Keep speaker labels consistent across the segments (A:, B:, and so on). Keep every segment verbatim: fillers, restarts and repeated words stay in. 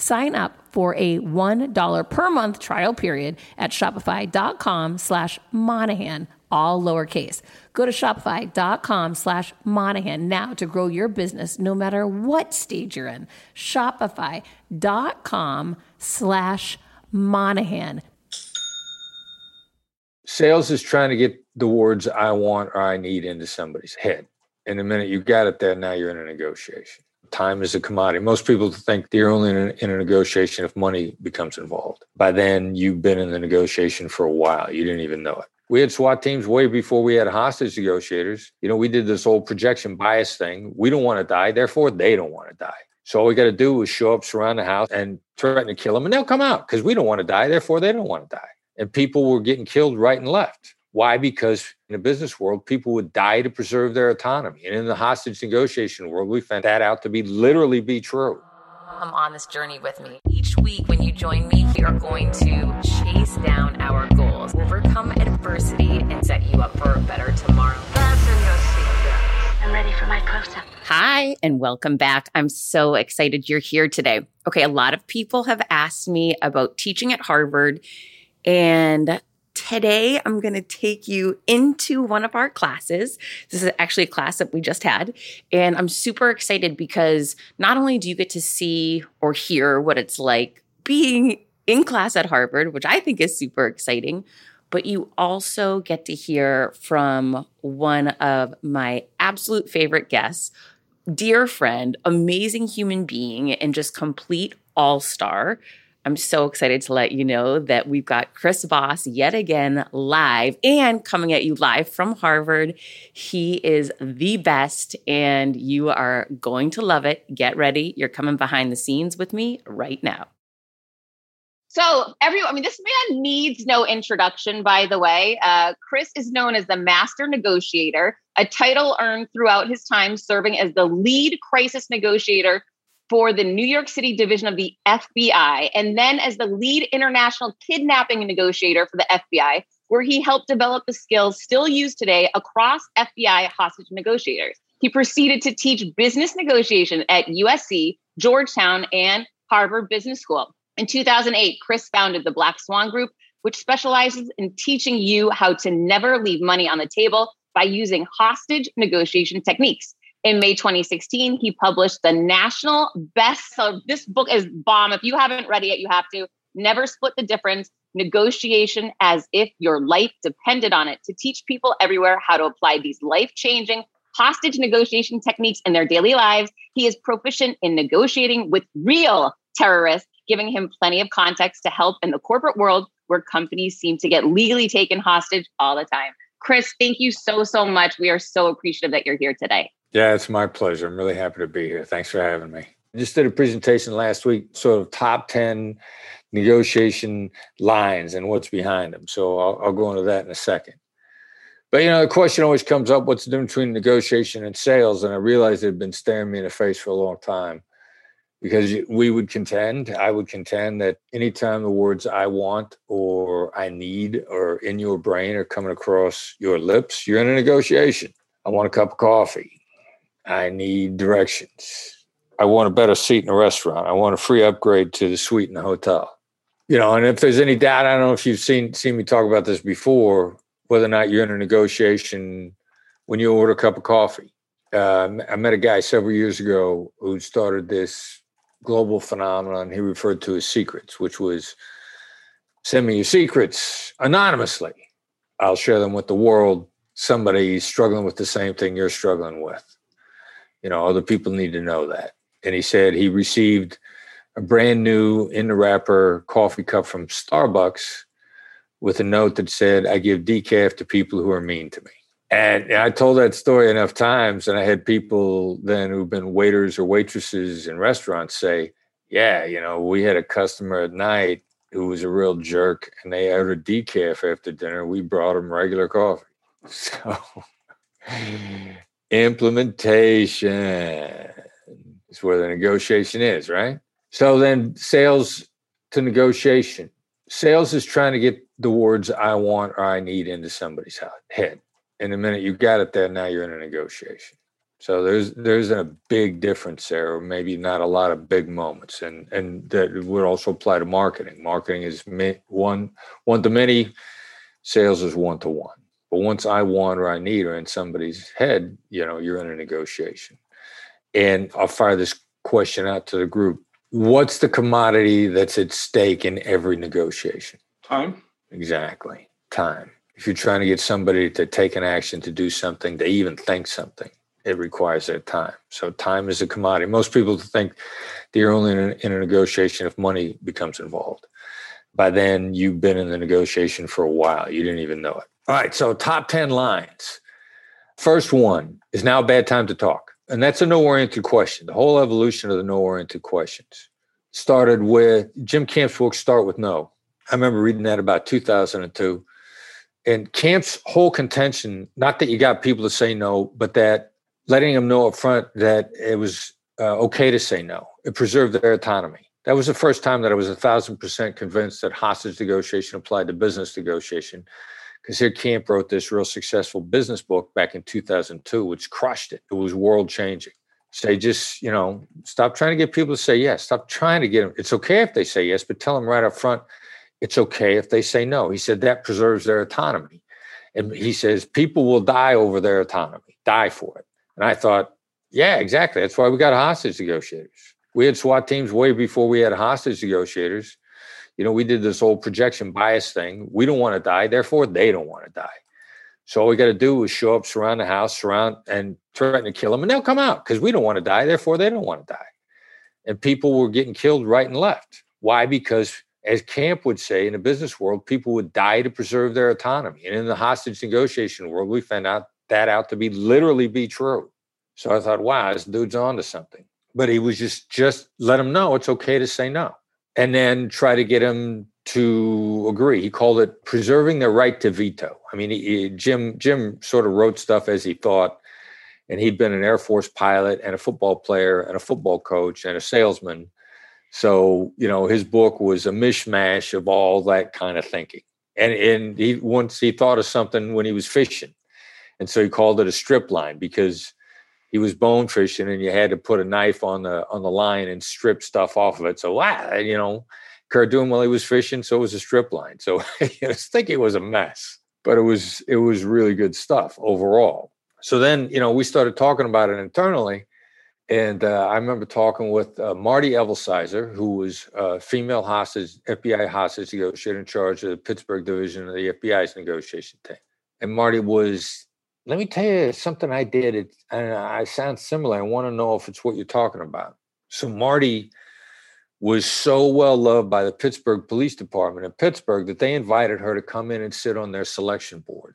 A: Sign up for a one dollar per month trial period at shopify.com slash Monahan, all lowercase. Go to shopify.com slash Monahan now to grow your business no matter what stage you're in. Shopify.com slash Monahan.
B: Sales is trying to get the words I want or I need into somebody's head. And the minute you got it there, now you're in a negotiation. Time is a commodity. Most people think you're only in a, in a negotiation if money becomes involved. By then, you've been in the negotiation for a while. You didn't even know it. We had SWAT teams way before we had hostage negotiators. You know, we did this whole projection bias thing. We don't want to die. Therefore, they don't want to die. So all we got to do is show up, surround the house, and threaten to kill them. And they'll come out because we don't want to die. Therefore, they don't want to die. And people were getting killed right and left. Why? Because in the business world, people would die to preserve their autonomy. And in the hostage negotiation world, we found that out to be literally be true.
C: Come on this journey with me. Each week when you join me, we are going to chase down our goals, overcome adversity, and set you up for a better tomorrow.
D: Fasten your seatbelts. I'm ready for my close-up.
C: Hi, and welcome back. I'm so excited you're here today. Okay, a lot of people have asked me about teaching at Harvard, and today, I'm going to take you into one of our classes. This is actually a class that we just had. And I'm super excited because not only do you get to see or hear what it's like being in class at Harvard, which I think is super exciting, but you also get to hear from one of my absolute favorite guests, dear friend, amazing human being, and just complete all-star. I'm so excited to let you know that we've got Chris Voss yet again live and coming at you live from Harvard. He is the best and you are going to love it. Get ready. You're coming behind the scenes with me right now.
E: So everyone, I mean, this man needs no introduction, by the way. Uh, Chris is known as the master negotiator, a title earned throughout his time serving as the lead crisis negotiator for the New York City division of the F B I, and then as the lead international kidnapping negotiator for the F B I, where he helped develop the skills still used today across F B I hostage negotiators. He proceeded to teach business negotiation at U S C, Georgetown, and Harvard Business School. In two thousand eight, Chris founded the Black Swan Group, which specializes in teaching you how to never leave money on the table by using hostage negotiation techniques. In May twenty sixteen, he published the national bestseller. This book is bomb. If you haven't read it yet, you have to. Never Split the Difference, Negotiation as If Your Life Depended on It, to teach people everywhere how to apply these life-changing hostage negotiation techniques in their daily lives. He is proficient in negotiating with real terrorists, giving him plenty of context to help in the corporate world where companies seem to get legally taken hostage all the time. Chris, thank you so, so much. We are so appreciative that you're here today.
B: Yeah, it's my pleasure. I'm really happy to be here. Thanks for having me. I just did a presentation last week, sort of top ten negotiation lines and what's behind them. So I'll, I'll go into that in a second. But, you know, the question always comes up, what's the difference between negotiation and sales? And I realized it had been staring me in the face for a long time because we would contend, I would contend that anytime the words I want or I need or in your brain are coming across your lips, you're in a negotiation. I want a cup of coffee. I need directions. I want a better seat in a restaurant. I want a free upgrade to the suite in the hotel. You know, and if there's any doubt, I don't know if you've seen seen me talk about this before, whether or not you're in a negotiation when you order a cup of coffee. Uh, I met a guy several years ago who started this global phenomenon he referred to as secrets, which was send me your secrets anonymously. I'll share them with the world. Somebody's struggling with the same thing you're struggling with. You know, other people need to know that. And he said he received a brand new in the wrapper coffee cup from Starbucks with a note that said, I give decaf to people who are mean to me. And I told that story enough times, and I had people then who've been waiters or waitresses in restaurants say, yeah, you know, we had a customer at night who was a real jerk, and they ordered decaf after dinner. We brought them regular coffee. So implementation is where the negotiation is, right? So then sales to negotiation. Sales is trying to get the words I want or I need into somebody's head. And the minute you got it there, now you're in a negotiation. So there's there's a big difference there, or maybe not a lot of big moments, and and that would also apply to marketing. Marketing is one one to many, sales is one to one. But once I want or I need or in somebody's head, you know, you're in a negotiation. And I'll fire this question out to the group: what's the commodity that's at stake in every negotiation?
F: Time.
B: Exactly, time. If you're trying to get somebody to take an action, to do something, to even think something, it requires their time. So time is a commodity. Most people think that you're only in a, in a negotiation if money becomes involved. By then, you've been in the negotiation for a while. You didn't even know it. All right, so top ten lines. First one is now a bad time to talk. And that's a no-oriented question. The whole evolution of the no-oriented questions started with Jim Camp's book, Start With No. I remember reading that about two thousand two. And Camp's whole contention, not that you got people to say no, but that letting them know up front that it was uh, okay to say no. It preserved their autonomy. That was the first time that I was a thousand percent convinced that hostage negotiation applied to business negotiation. Because here Camp wrote this real successful business book back in two thousand two, which crushed it. It was world changing. Say, just, you know, stop trying to get people to say yes. Stop trying to get them. It's okay if they say yes, but tell them right up front, it's okay if they say no. He said that preserves their autonomy. And he says people will die over their autonomy, die for it. And I thought, yeah, exactly. That's why we got hostage negotiators. We had SWAT teams way before we had hostage negotiators. You know, we did this whole projection bias thing. We don't want to die, therefore they don't want to die. So all we got to do is show up, surround the house, surround and threaten to kill them, and they'll come out because we don't want to die, therefore they don't want to die. And people were getting killed right and left. Why? Because as Camp would say, in the business world, people would die to preserve their autonomy. And in the hostage negotiation world, we found out that out to be literally be true. So I thought, wow, this dude's on to something. But he was just, just let him know it's okay to say no. And then try to get him to agree. He called it preserving the right to veto. I mean, he, he, Jim, Jim sort of wrote stuff as he thought. And he'd been an Air Force pilot and a football player and a football coach and a salesman. So, you know, his book was a mishmash of all that kind of thinking. And, and he once he thought of something when he was fishing. And so he called it a strip line because he was bone fishing and you had to put a knife on the on the line and strip stuff off of it. So, wow, you know, occurred to him while he was fishing. So it was a strip line. So I was thinking it was a mess, but it was it was really good stuff overall. So then, you know, we started talking about it internally. And uh, I remember talking with uh, Marty Evelsizer, who was a female hostage, F B I hostage negotiator in charge of the Pittsburgh division of the F B I's negotiation team. And Marty was, let me tell you something I did. It, and I sound similar. I want to know if it's what you're talking about. So Marty was so well loved by the Pittsburgh Police Department in Pittsburgh that they invited her to come in and sit on their selection board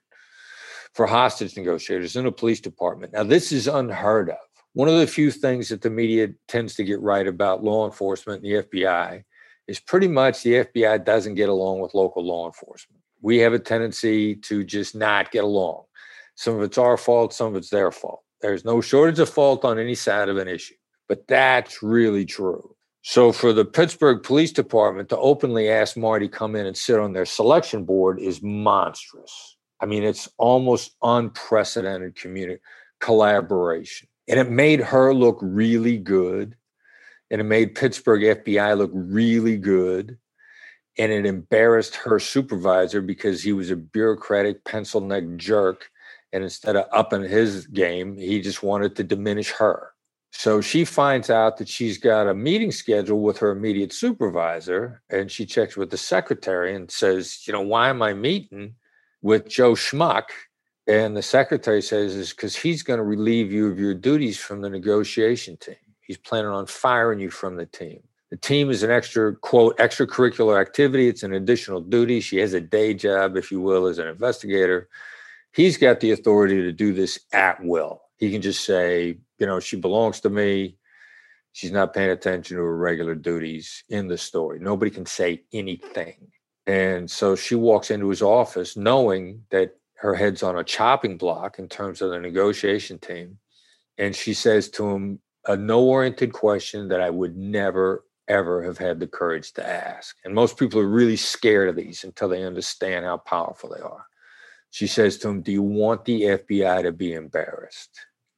B: for hostage negotiators in the police department. Now, this is unheard of. One of the few things that the media tends to get right about law enforcement and the F B I is pretty much the F B I doesn't get along with local law enforcement. We have a tendency to just not get along. Some of it's our fault, some of it's their fault. There's no shortage of fault on any side of an issue, but that's really true. So for the Pittsburgh Police Department to openly ask Marty to come in and sit on their selection board is monstrous. I mean, it's almost unprecedented community collaboration. And it made her look really good. And it made Pittsburgh F B I look really good. And it embarrassed her supervisor because he was a bureaucratic pencil neck jerk. And instead of upping his game, he just wanted to diminish her. So she finds out that she's got a meeting scheduled with her immediate supervisor. And she checks with the secretary and says, you know, why am I meeting with Joe Schmuck? And the secretary says, is because he's going to relieve you of your duties from the negotiation team. He's planning on firing you from the team. The team is an extra, quote, extracurricular activity. It's an additional duty. She has a day job, if you will, as an investigator. He's got the authority to do this at will. He can just say, you know, she belongs to me. She's not paying attention to her regular duties in the story. Nobody can say anything. And so she walks into his office knowing that her head's on a chopping block in terms of the negotiation team. And she says to him a no-oriented question that I would never, ever have had the courage to ask. And most people are really scared of these until they understand how powerful they are. She says to him, do you want the F B I to be embarrassed?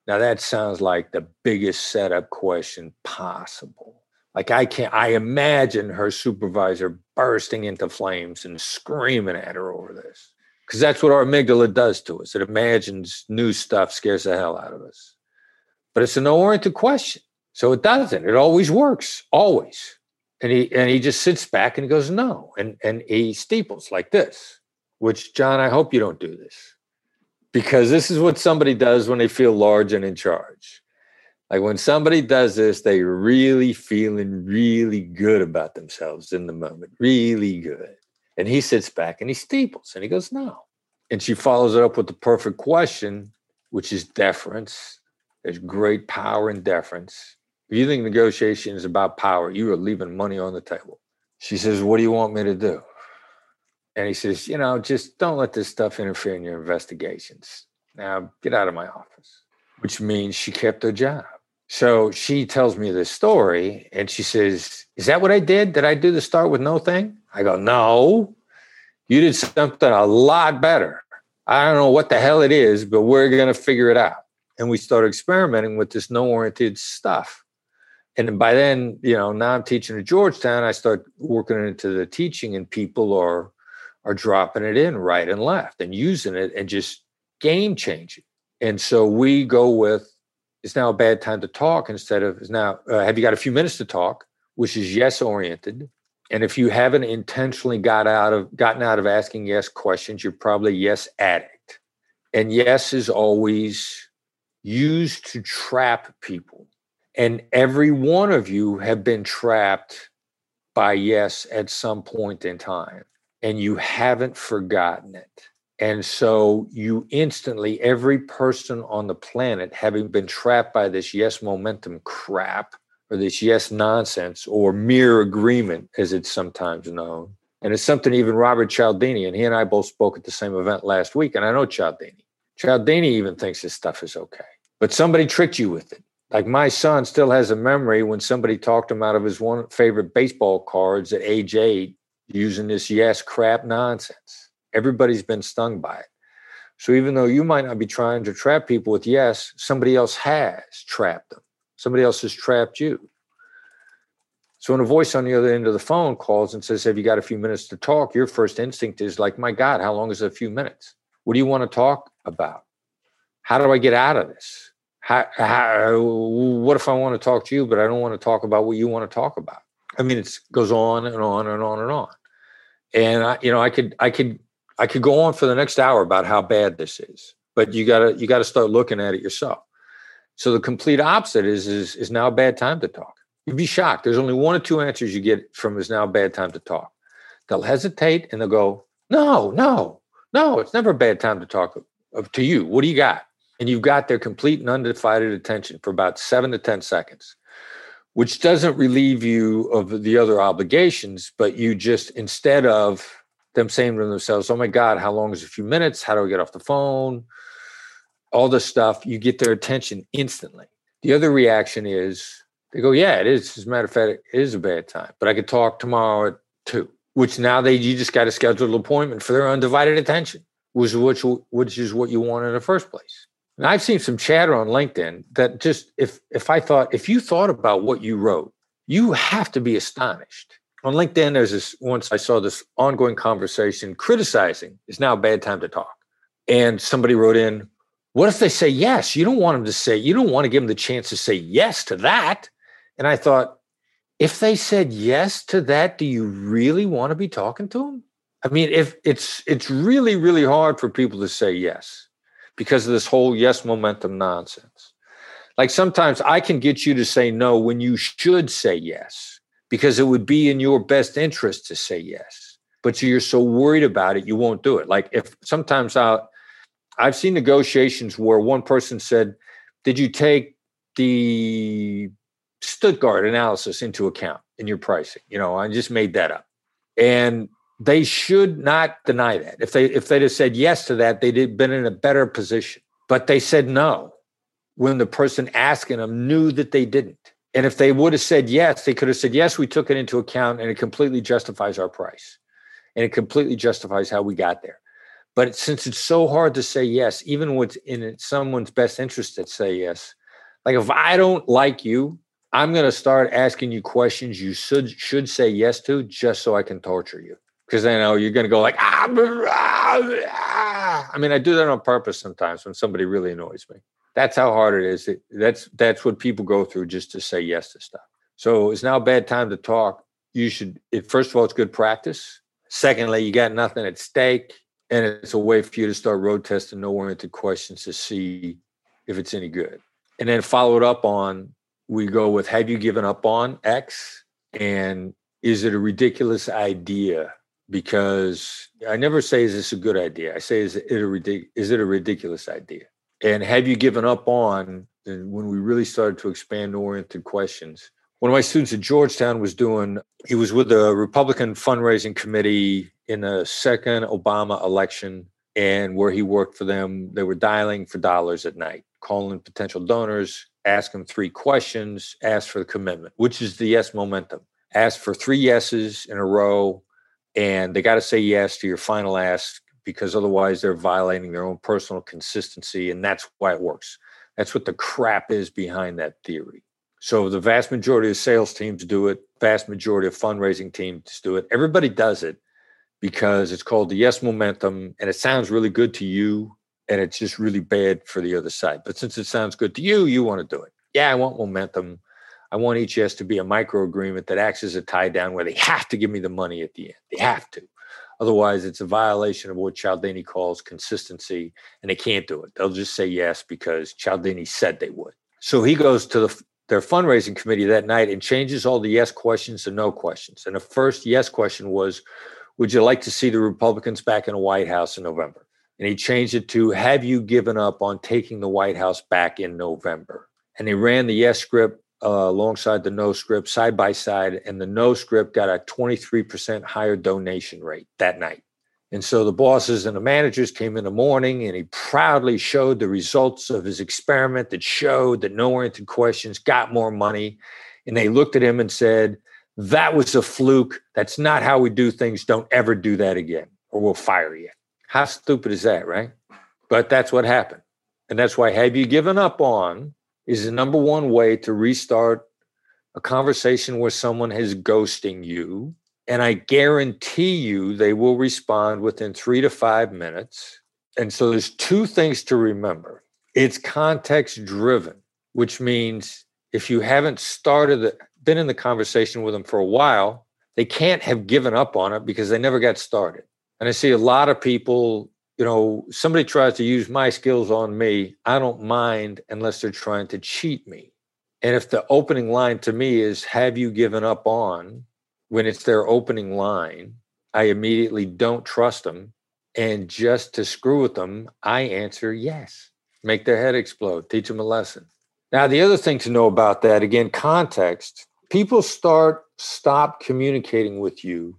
B: Now that sounds like the biggest setup question possible. Like I can't, I imagine her supervisor bursting into flames and screaming at her over this. Because that's what our amygdala does to us. It imagines new stuff, scares the hell out of us. But it's a no-oriented question. So it doesn't. It always works, always. And he and he just sits back and he goes, no. And, and he steeples like this, which, John, I hope you don't do this. Because this is what somebody does when they feel large and in charge. Like when somebody does this, they're really feeling really good about themselves in the moment, really good. And he sits back and he steeples and he goes, no. And she follows it up with the perfect question, which is deference. There's great power in deference. If you think negotiation is about power, you are leaving money on the table. She says, what do you want me to do? And he says, you know, just don't let this stuff interfere in your investigations. Now get out of my office, which means she kept her job. So she tells me this story and she says, is that what I did? Did I do the start with no thing? I go, no, you did something a lot better. I don't know what the hell it is, but we're going to figure it out. And we started experimenting with this no-oriented stuff. And by then, you know, now I'm teaching at Georgetown. I start working into the teaching and people are, are dropping it in right and left and using it and just game changing. And so we go with, it's now a bad time to talk instead of, is now, uh, have you got a few minutes to talk, which is yes oriented. And if you haven't intentionally got out of, gotten out of asking yes questions, you're probably a yes addict. And yes is always used to trap people. And every one of you have been trapped by yes at some point in time, and you haven't forgotten it. And so you instantly, every person on the planet having been trapped by this yes momentum crap, or this yes nonsense, or mere agreement, as it's sometimes known. And it's something even Robert Cialdini, and he and I both spoke at the same event last week, and I know Cialdini. Cialdini even thinks this stuff is okay. But somebody tricked you with it. Like my son still has a memory when somebody talked him out of his one favorite baseball cards at age eight using this yes crap nonsense. Everybody's been stung by it. So even though you might not be trying to trap people with yes, somebody else has trapped them. Somebody else has trapped you. So when a voice on the other end of the phone calls and says, have you got a few minutes to talk? Your first instinct is like, my God, how long is a few minutes? What do you want to talk about? How do I get out of this? How, how, what if I want to talk to you, but I don't want to talk about what you want to talk about? I mean, it goes on and on and on and on. And I, you know, I could, I could, I could go on for the next hour about how bad this is, but you gotta, you gotta start looking at it yourself. So the complete opposite is, is, is now a bad time to talk. You'd be shocked. There's only one or two answers you get from is now a bad time to talk. They'll hesitate and they'll go, no, no, no, it's never a bad time to talk to you. What do you got? And you've got their complete and undivided attention for about seven to ten seconds, which doesn't relieve you of the other obligations, but you just, instead of them saying to themselves, oh my God, how long is a few minutes? How do I get off the phone? All this stuff, you get their attention instantly. The other reaction is they go, yeah, it is. As a matter of fact, it is a bad time, but I could talk tomorrow at two, which now they, you just got to schedule an appointment for their undivided attention, which, which, which is what you want in the first place. And I've seen some chatter on LinkedIn that just, if, if I thought, if you thought about what you wrote, you have to be astonished. On LinkedIn, there's this, once I saw this ongoing conversation criticizing is now a bad time to talk. And somebody wrote in, what if they say yes? You don't want them to say, you don't want to give them the chance to say yes to that. And I thought, if they said yes to that, do you really want to be talking to them? I mean, if it's, it's really, really hard for people to say yes because of this whole yes momentum nonsense. Like sometimes I can get you to say no when you should say yes, because it would be in your best interest to say yes, but you're so worried about it, you won't do it. Like if sometimes I'll, I've seen negotiations where one person said, did you take the Stuttgart analysis into account in your pricing? You know, I just made that up. And they should not deny that. If they, if they'd have said yes to that, they'd have been in a better position, but they said no when the person asking them knew that they didn't. And if they would have said yes, they could have said, yes, we took it into account and it completely justifies our price. And it completely justifies how we got there. But since it's so hard to say yes, even what's in someone's best interest to say yes, like if I don't like you, I'm going to start asking you questions you should should say yes to just so I can torture you. Because I know you're going to go like, ah, ah, ah. I mean, I do that on purpose sometimes when somebody really annoys me. That's how hard it is. It, that's that's what people go through just to say yes to stuff. So it's now a bad time to talk. You should, it, first of all, it's good practice. Secondly, you got nothing at stake. And it's a way for you to start road testing no-oriented questions to see if it's any good. And then follow it up on, we go with, have you given up on X? And is it a ridiculous idea? Because I never say, is this a good idea? I say, is it a, ridic- is it a ridiculous idea? And have you given up on, and when we really started to expand oriented questions, one of my students at Georgetown was doing, he was with the Republican fundraising committee in the second Obama election, and where he worked for them, they were dialing for dollars at night, calling potential donors, ask them three questions, ask for the commitment, which is the yes momentum. Ask for three yeses in a row, and they got to say yes to your final ask, because otherwise they're violating their own personal consistency, and that's why it works. That's what the crap is behind that theory. So the vast majority of sales teams do it, vast majority of fundraising teams do it. Everybody does it because it's called the yes momentum, and it sounds really good to you, and it's just really bad for the other side. But since it sounds good to you, you want to do it. Yeah, I want momentum. I want each yes to be a micro agreement that acts as a tie down where they have to give me the money at the end. They have to. Otherwise, it's a violation of what Cialdini calls consistency, and they can't do it. They'll just say yes because Cialdini said they would. So he goes to the their fundraising committee that night and changes all the yes questions to no questions. And the first yes question was, would you like to see the Republicans back in the White House in November? And he changed it to, have you given up on taking the White House back in November? And he ran the yes script uh, alongside the no script side by side. And the no script got a twenty-three percent higher donation rate that night. And so the bosses and the managers came in the morning, and he proudly showed the results of his experiment that showed that no-oriented questions got more money. And they looked at him and said, that was a fluke. That's not how we do things. Don't ever do that again, or we'll fire you. How stupid is that, right? But that's what happened. And that's why have you given up on is the number one way to restart a conversation where someone is ghosting you. And I guarantee you they will respond within three to five minutes. And so there's two things to remember. It's context driven, which means if you haven't started, the, been in the conversation with them for a while, they can't have given up on it because they never got started. And I see a lot of people, you know, somebody tries to use my skills on me. I don't mind unless they're trying to cheat me. And if the opening line to me is, have you given up on, when it's their opening line, I immediately don't trust them. And just to screw with them, I answer yes. Make their head explode. Teach them a lesson. Now, the other thing to know about that, again, context, people start, stop communicating with you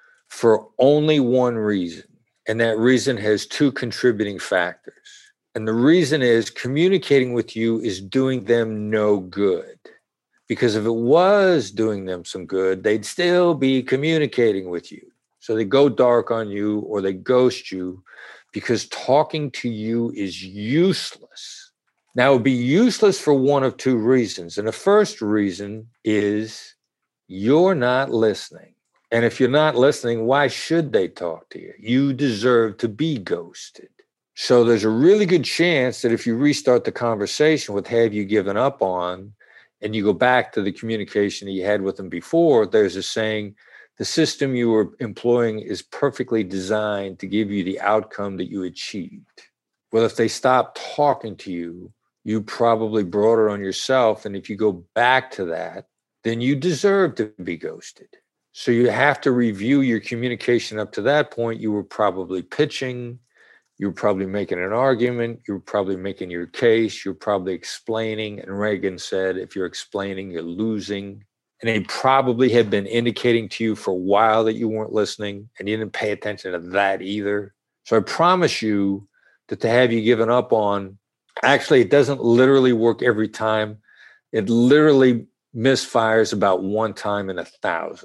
B: for only one reason. And that reason has two contributing factors. And the reason is communicating with you is doing them no good. Because if it was doing them some good, they'd still be communicating with you. So they go dark on you or they ghost you because talking to you is useless. Now, it would be useless for one of two reasons. And the first reason is you're not listening. And if you're not listening, why should they talk to you? You deserve to be ghosted. So there's a really good chance that if you restart the conversation with have you given up on, and you go back to the communication that you had with them before, there's a saying, the system you were employing is perfectly designed to give you the outcome that you achieved. Well, if they stop talking to you, you probably brought it on yourself. And if you go back to that, then you deserve to be ghosted. So you have to review your communication up to that point. You were probably pitching. You were probably making an argument. You were probably making your case. You're probably explaining. And Reagan said, if you're explaining, you're losing. And they probably had been indicating to you for a while that you weren't listening, and you didn't pay attention to that either. So I promise you that to have you given up on, actually, it doesn't literally work every time. It literally misfires about one time in a thousand.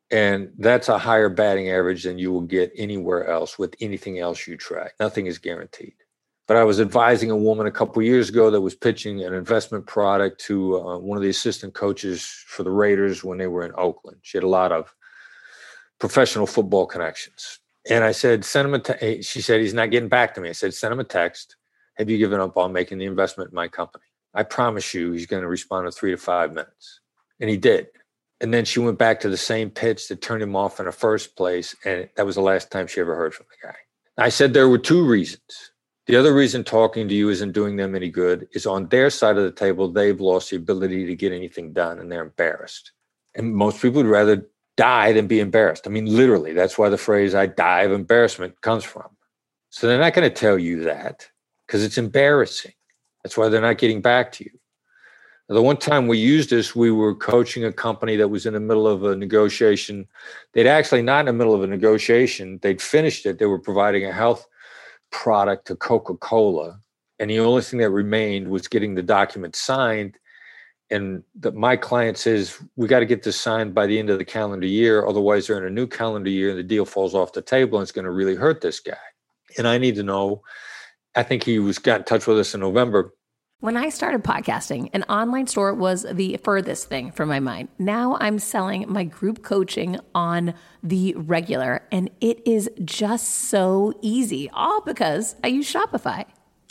B: And that's a higher batting average than you will get anywhere else with anything else you try. Nothing is guaranteed. But I was advising a woman a couple of years ago that was pitching an investment product to uh, one of the assistant coaches for the Raiders when they were in Oakland. She had a lot of professional football connections. And I said, send him a te-. She said, he's not getting back to me. I said, send him a text. Have you given up on making the investment in my company? I promise you he's going to respond in three to five minutes. And he did. And then she went back to the same pitch that turned him off in the first place. And that was the last time she ever heard from the guy. I said there were two reasons. The other reason talking to you isn't doing them any good is on their side of the table, they've lost the ability to get anything done and they're embarrassed. And most people would rather die than be embarrassed. I mean, literally, that's why the phrase I die of embarrassment comes from. So they're not going to tell you that because it's embarrassing. That's why they're not getting back to you. The one time we used this, we were coaching a company that was in the middle of a negotiation. They'd actually not in the middle of a negotiation. They'd finished it. They were providing a health product to Coca-Cola. And the only thing that remained was getting the document signed. And the, my client says, we got to get this signed by the end of the calendar year. Otherwise, they're in a new calendar year and the deal falls off the table and it's going to really hurt this guy. And I need to know, I think he was got in touch with us in November.
A: When I started podcasting, an online store was the furthest thing from my mind. Now I'm selling my group coaching on the regular, and it is just so easy, all because I use Shopify.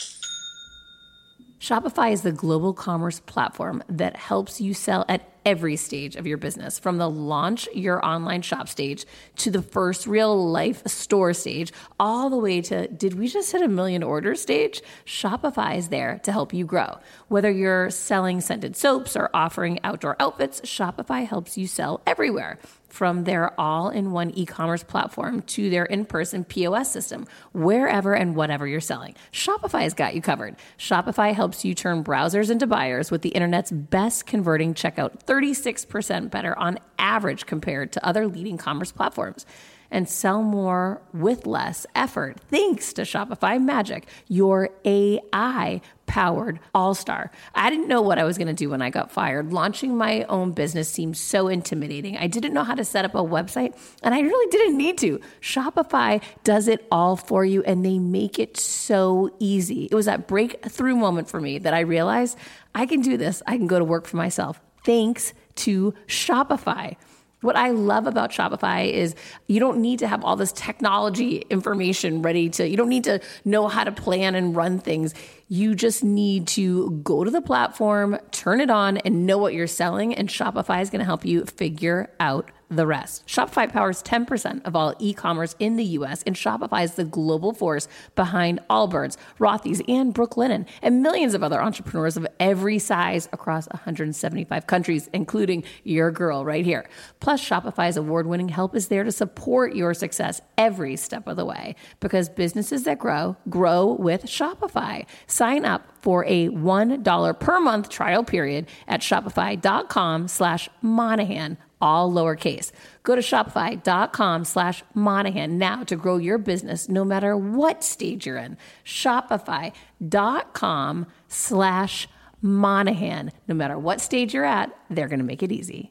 A: Shopify is the global commerce platform that helps you sell at every stage of your business, from the launch your online shop stage to the first real life store stage, all the way to, did we just hit a million orders stage? Shopify is there to help you grow. Whether you're selling scented soaps or offering outdoor outfits, Shopify helps you sell everywhere. From their all-in-one e-commerce platform to their in-person P O S system, wherever and whatever you're selling, Shopify's got you covered. Shopify helps you turn browsers into buyers with the internet's best converting checkout, thirty-six percent better on average compared to other leading commerce platforms. And sell more with less effort thanks to Shopify Magic, your A I-powered all-star. I didn't know what I was going to do when I got fired. Launching my own business seemed so intimidating. I didn't know how to set up a website, and I really didn't need to. Shopify does it all for you, and they make it so easy. It was that breakthrough moment for me that I realized I can do this. I can go to work for myself thanks to Shopify. What I love about Shopify is you don't need to have all this technology information ready to, you don't need to know how to plan and run things. You just need to go to the platform, turn it on, and know what you're selling, and Shopify is going to help you figure out the rest. Shopify powers ten percent of all e-commerce in the U S, and Shopify is the global force behind Allbirds, Rothy's, and Brooklinen, and millions of other entrepreneurs of every size across one hundred seventy-five countries, including your girl right here. Plus, Shopify's award-winning help is there to support your success every step of the way, because businesses that grow, grow with Shopify. Sign up for a one dollar per month trial period at shopify.com slash Monahan, all lowercase. Go to shopify.com slash Monahan now to grow your business no matter what stage you're in. Shopify.com slash Monahan. No matter what stage you're at, they're going to make it easy.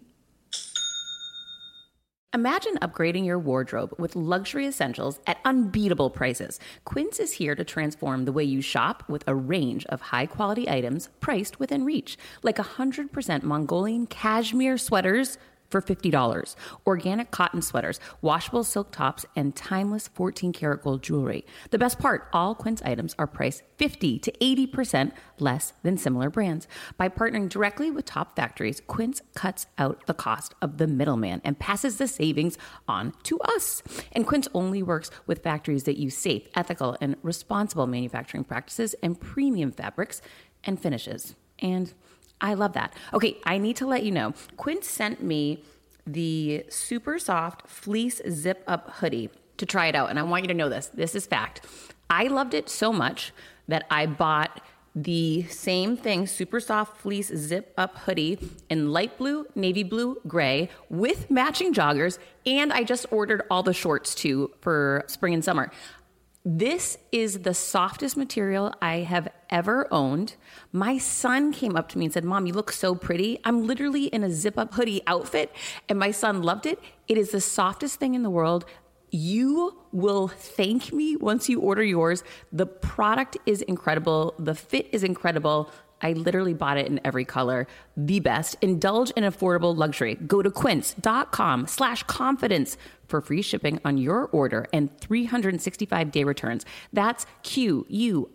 A: Imagine upgrading your wardrobe with luxury essentials at unbeatable prices. Quince is here to transform the way you shop with a range of high-quality items priced within reach, like one hundred percent Mongolian cashmere sweaters for fifty dollars, organic cotton sweaters, washable silk tops, and timeless fourteen karat gold jewelry. The best part, all Quince items are priced fifty to eighty percent less than similar brands. By partnering directly with top factories, Quince cuts out the cost of the middleman and passes the savings on to us. And Quince only works with factories that use safe, ethical, and responsible manufacturing practices and premium fabrics and finishes. And I love that. Okay, I need to let you know, Quince sent me the super soft fleece zip up hoodie to try it out. And I want you to know this. This is fact. I loved it so much that I bought the same thing, super soft fleece zip up hoodie in light blue, navy blue, gray with matching joggers. And I just ordered all the shorts too for spring and summer. This is the softest material I have ever owned. My son came up to me and said, Mom, you look so pretty. I'm literally in a zip-up hoodie outfit, and my son loved it. It is the softest thing in the world. You will thank me once you order yours. The product is incredible. The fit is incredible. I literally bought it in every color. The best. Indulge in affordable luxury. Go to quince.com slash confidence for free shipping on your order and three hundred sixty-five day returns. That's Q-U-I-N-C-E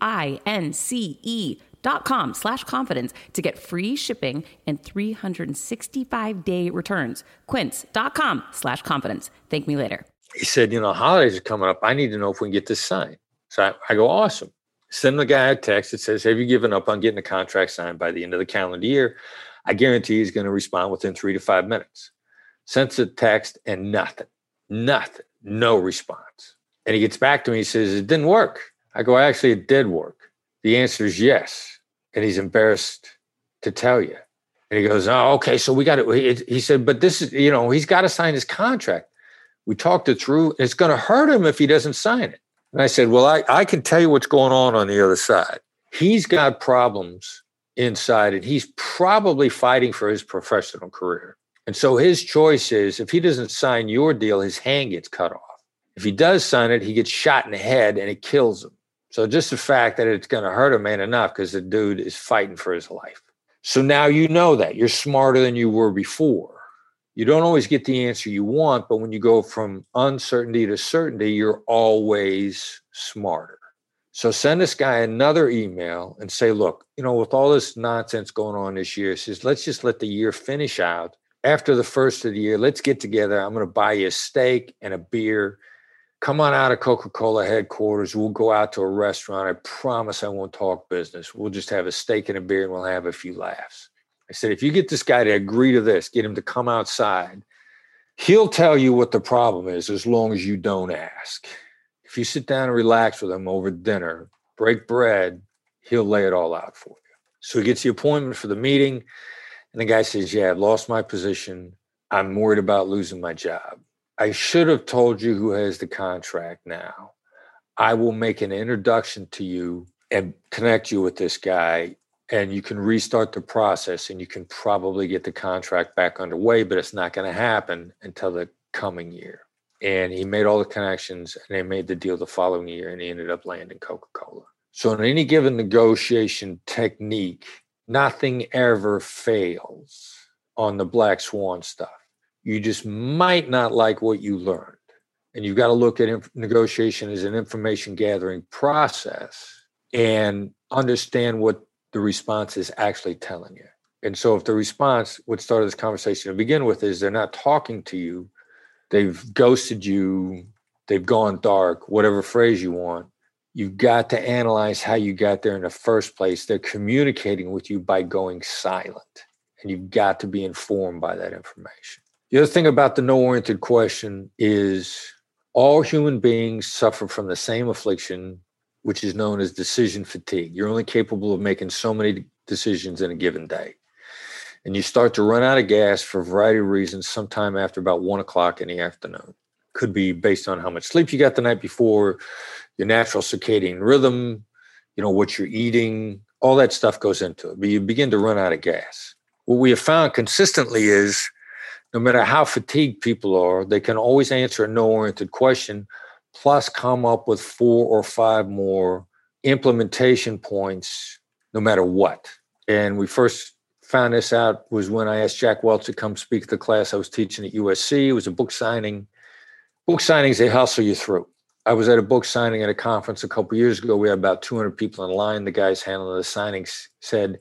A: dot com slash confidence to get free shipping and three hundred sixty-five day returns. Quince.com slash confidence. Thank me later.
B: He said, you know, holidays are coming up. I need to know if we can get this signed. So I, I go, awesome. Send the guy a text that says, have you given up on getting the contract signed by the end of the calendar year? I guarantee he's going to respond within three to five minutes. Sends a text and nothing, nothing, no response. And he gets back to me. He says, it didn't work. I go, actually, it did work. The answer is yes. And he's embarrassed to tell you. And he goes, oh, okay, so we got it. He said, but this is, you know, he's got to sign his contract. We talked it through. It's going to hurt him if he doesn't sign it. And I said, well, I, I can tell you what's going on on the other side. He's got problems inside, and he's probably fighting for his professional career. And so his choice is, if he doesn't sign your deal, his hand gets cut off. If he does sign it, he gets shot in the head and it kills him. So just the fact that it's going to hurt him ain't enough because the dude is fighting for his life. So now you know that. You're smarter than you were before. You don't always get the answer you want, but when you go from uncertainty to certainty, you're always smarter. So send this guy another email and say, look, you know, with all this nonsense going on this year, says, let's just let the year finish out. After the first of the year, let's get together. I'm going to buy you a steak and a beer. Come on out of Coca-Cola headquarters. We'll go out to a restaurant. I promise I won't talk business. We'll just have a steak and a beer and we'll have a few laughs. I said, if you get this guy to agree to this, get him to come outside, he'll tell you what the problem is as long as you don't ask. If you sit down and relax with him over dinner, break bread, he'll lay it all out for you. So he gets the appointment for the meeting, and the guy says, yeah, I've lost my position. I'm worried about losing my job. I should have told you who has the contract now. I will make an introduction to you and connect you with this guy, and you can restart the process and you can probably get the contract back underway, but it's not going to happen until the coming year. And he made all the connections and they made the deal the following year, and he ended up landing Coca-Cola. So in any given negotiation technique, nothing ever fails on the black swan stuff. You just might not like what you learned. And you've got to look at inf- negotiation as an information gathering process and understand what the response is actually telling you. And so if the response, what started this conversation to begin with, is they're not talking to you, they've ghosted you, they've gone dark, whatever phrase you want, you've got to analyze how you got there in the first place. They're communicating with you by going silent, and you've got to be informed by that information. The other thing about the no-oriented question is all human beings suffer from the same affliction, which is known as decision fatigue. You're only capable of making so many decisions in a given day. And you start to run out of gas for a variety of reasons sometime after about one o'clock in the afternoon. Could be based on how much sleep you got the night before, your natural circadian rhythm, you know, what you're eating, all that stuff goes into it. But you begin to run out of gas. What we have found consistently is no matter how fatigued people are, they can always answer a no-oriented question, plus come up with four or five more implementation points, no matter what. And we first found this out was when I asked Jack Welch to come speak at the class I was teaching at U S C. It was a book signing. Book signings, they hustle you through. I was at a book signing at a conference a couple of years ago. We had about two hundred people in line. The guys handling the signings said,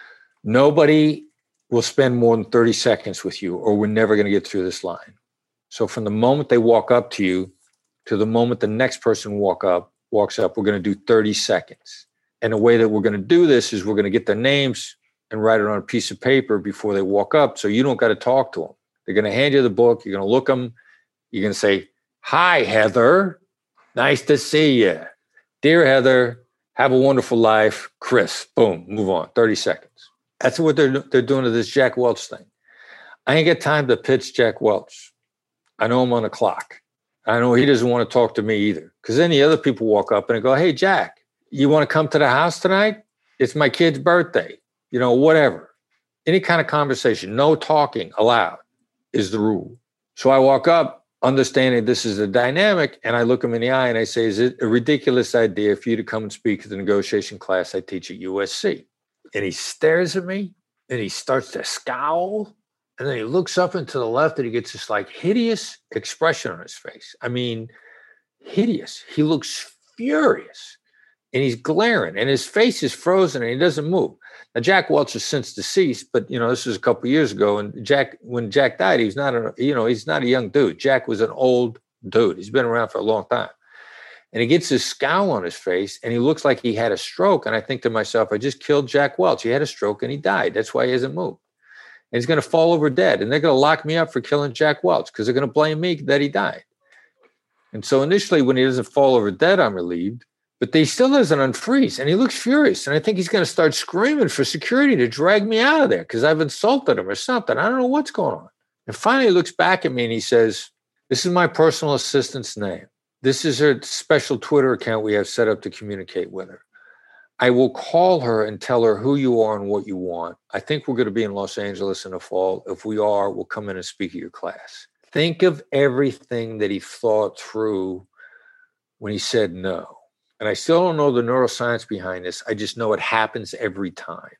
B: nobody will spend more than thirty seconds with you, or we're never going to get through this line. So from the moment they walk up to you to the moment the next person walk up, walks up, we're going to do thirty seconds. And the way that we're going to do this is we're going to get their names and write it on a piece of paper before they walk up. So you don't got to talk to them. They're going to hand you the book. You're going to look them. You're going to say, hi, Heather. Nice to see you. Dear Heather, have a wonderful life. Chris, boom, move on. thirty seconds. That's what they're, they're doing to this Jack Welch thing. I ain't got time to pitch Jack Welch. I know I'm on the clock. I know he doesn't want to talk to me either. Because then the other people walk up and go, hey, Jack, you want to come to the house tonight? It's my kid's birthday, you know, whatever. Any kind of conversation, no talking allowed is the rule. So I walk up understanding this is a dynamic, and I look him in the eye and I say, is it a ridiculous idea for you to come and speak at the negotiation class I teach at U S C? And he stares at me and he starts to scowl. And then he looks up and to the left and he gets this like hideous expression on his face. I mean, hideous. He looks furious and he's glaring and his face is frozen and he doesn't move. Now, Jack Welch is since deceased, but, you know, this was a couple of years ago. And Jack, when Jack died, he was not, a, you know, he's not a young dude. Jack was an old dude. He's been around for a long time. And he gets this scowl on his face and he looks like he had a stroke. And I think to myself, I just killed Jack Welch. He had a stroke and he died. That's why he hasn't moved. And he's going to fall over dead. And they're going to lock me up for killing Jack Welch because they're going to blame me that he died. And so initially, when he doesn't fall over dead, I'm relieved. But he still doesn't unfreeze, and he looks furious. And I think he's going to start screaming for security to drag me out of there because I've insulted him or something. I don't know what's going on. And finally, he looks back at me and he says, this is my personal assistant's name. This is her special Twitter account we have set up to communicate with her. I will call her and tell her who you are and what you want. I think we're going to be in Los Angeles in the fall. If we are, we'll come in and speak at your class. Think of everything that he thought through when he said no. And I still don't know the neuroscience behind this. I just know it happens every time.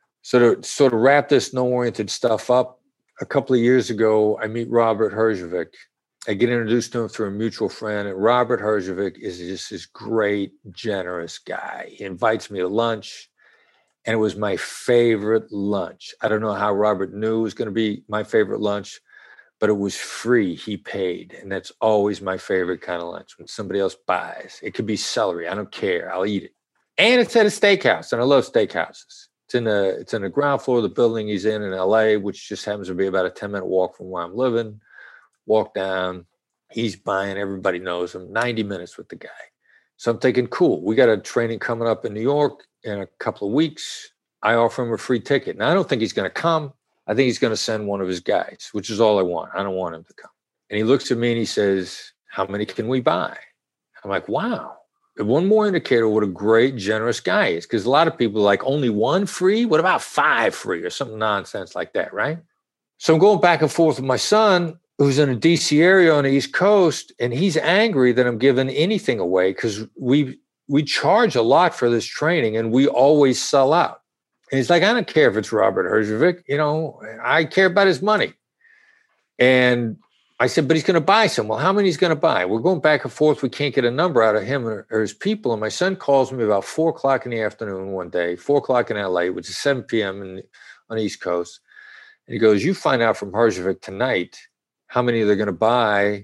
B: So to sort of wrap this no-oriented stuff up, a couple of years ago, I meet Robert Herjavec. I get introduced to him through a mutual friend. And Robert Herjavec is just this great, generous guy. He invites me to lunch. And it was my favorite lunch. I don't know how Robert knew it was going to be my favorite lunch, but it was free. He paid. And that's always my favorite kind of lunch, when somebody else buys. It could be celery. I don't care. I'll eat it. And it's at a steakhouse. And I love steakhouses. It's in the, it's in the ground floor of the building he's in in L A, which just happens to be about a ten-minute walk from where I'm living. Walk down. He's buying. Everybody knows him. ninety minutes with the guy. So I'm thinking, cool. We got a training coming up in New York in a couple of weeks. I offer him a free ticket. Now, I don't think he's going to come. I think he's going to send one of his guys, which is all I want. I don't want him to come. And he looks at me and he says, how many can we buy? I'm like, wow. One more indicator what a great, generous guy is. Because a lot of people are like, only one free? What about five free or something nonsense like that, right? So I'm going back and forth with my son, who's in a D C area on the East Coast, and he's angry that I'm giving anything away because we we charge a lot for this training and we always sell out. And he's like, I don't care if it's Robert Herjavec, you know, I care about his money. And I said, but he's going to buy some. Well, how many he's going to buy? We're going back and forth. We can't get a number out of him or, or his people. And my son calls me about four o'clock in the afternoon one day, four o'clock in L A, which is seven p.m. In, on the East Coast. And he goes, you find out from Herjavec tonight how many they're going to buy,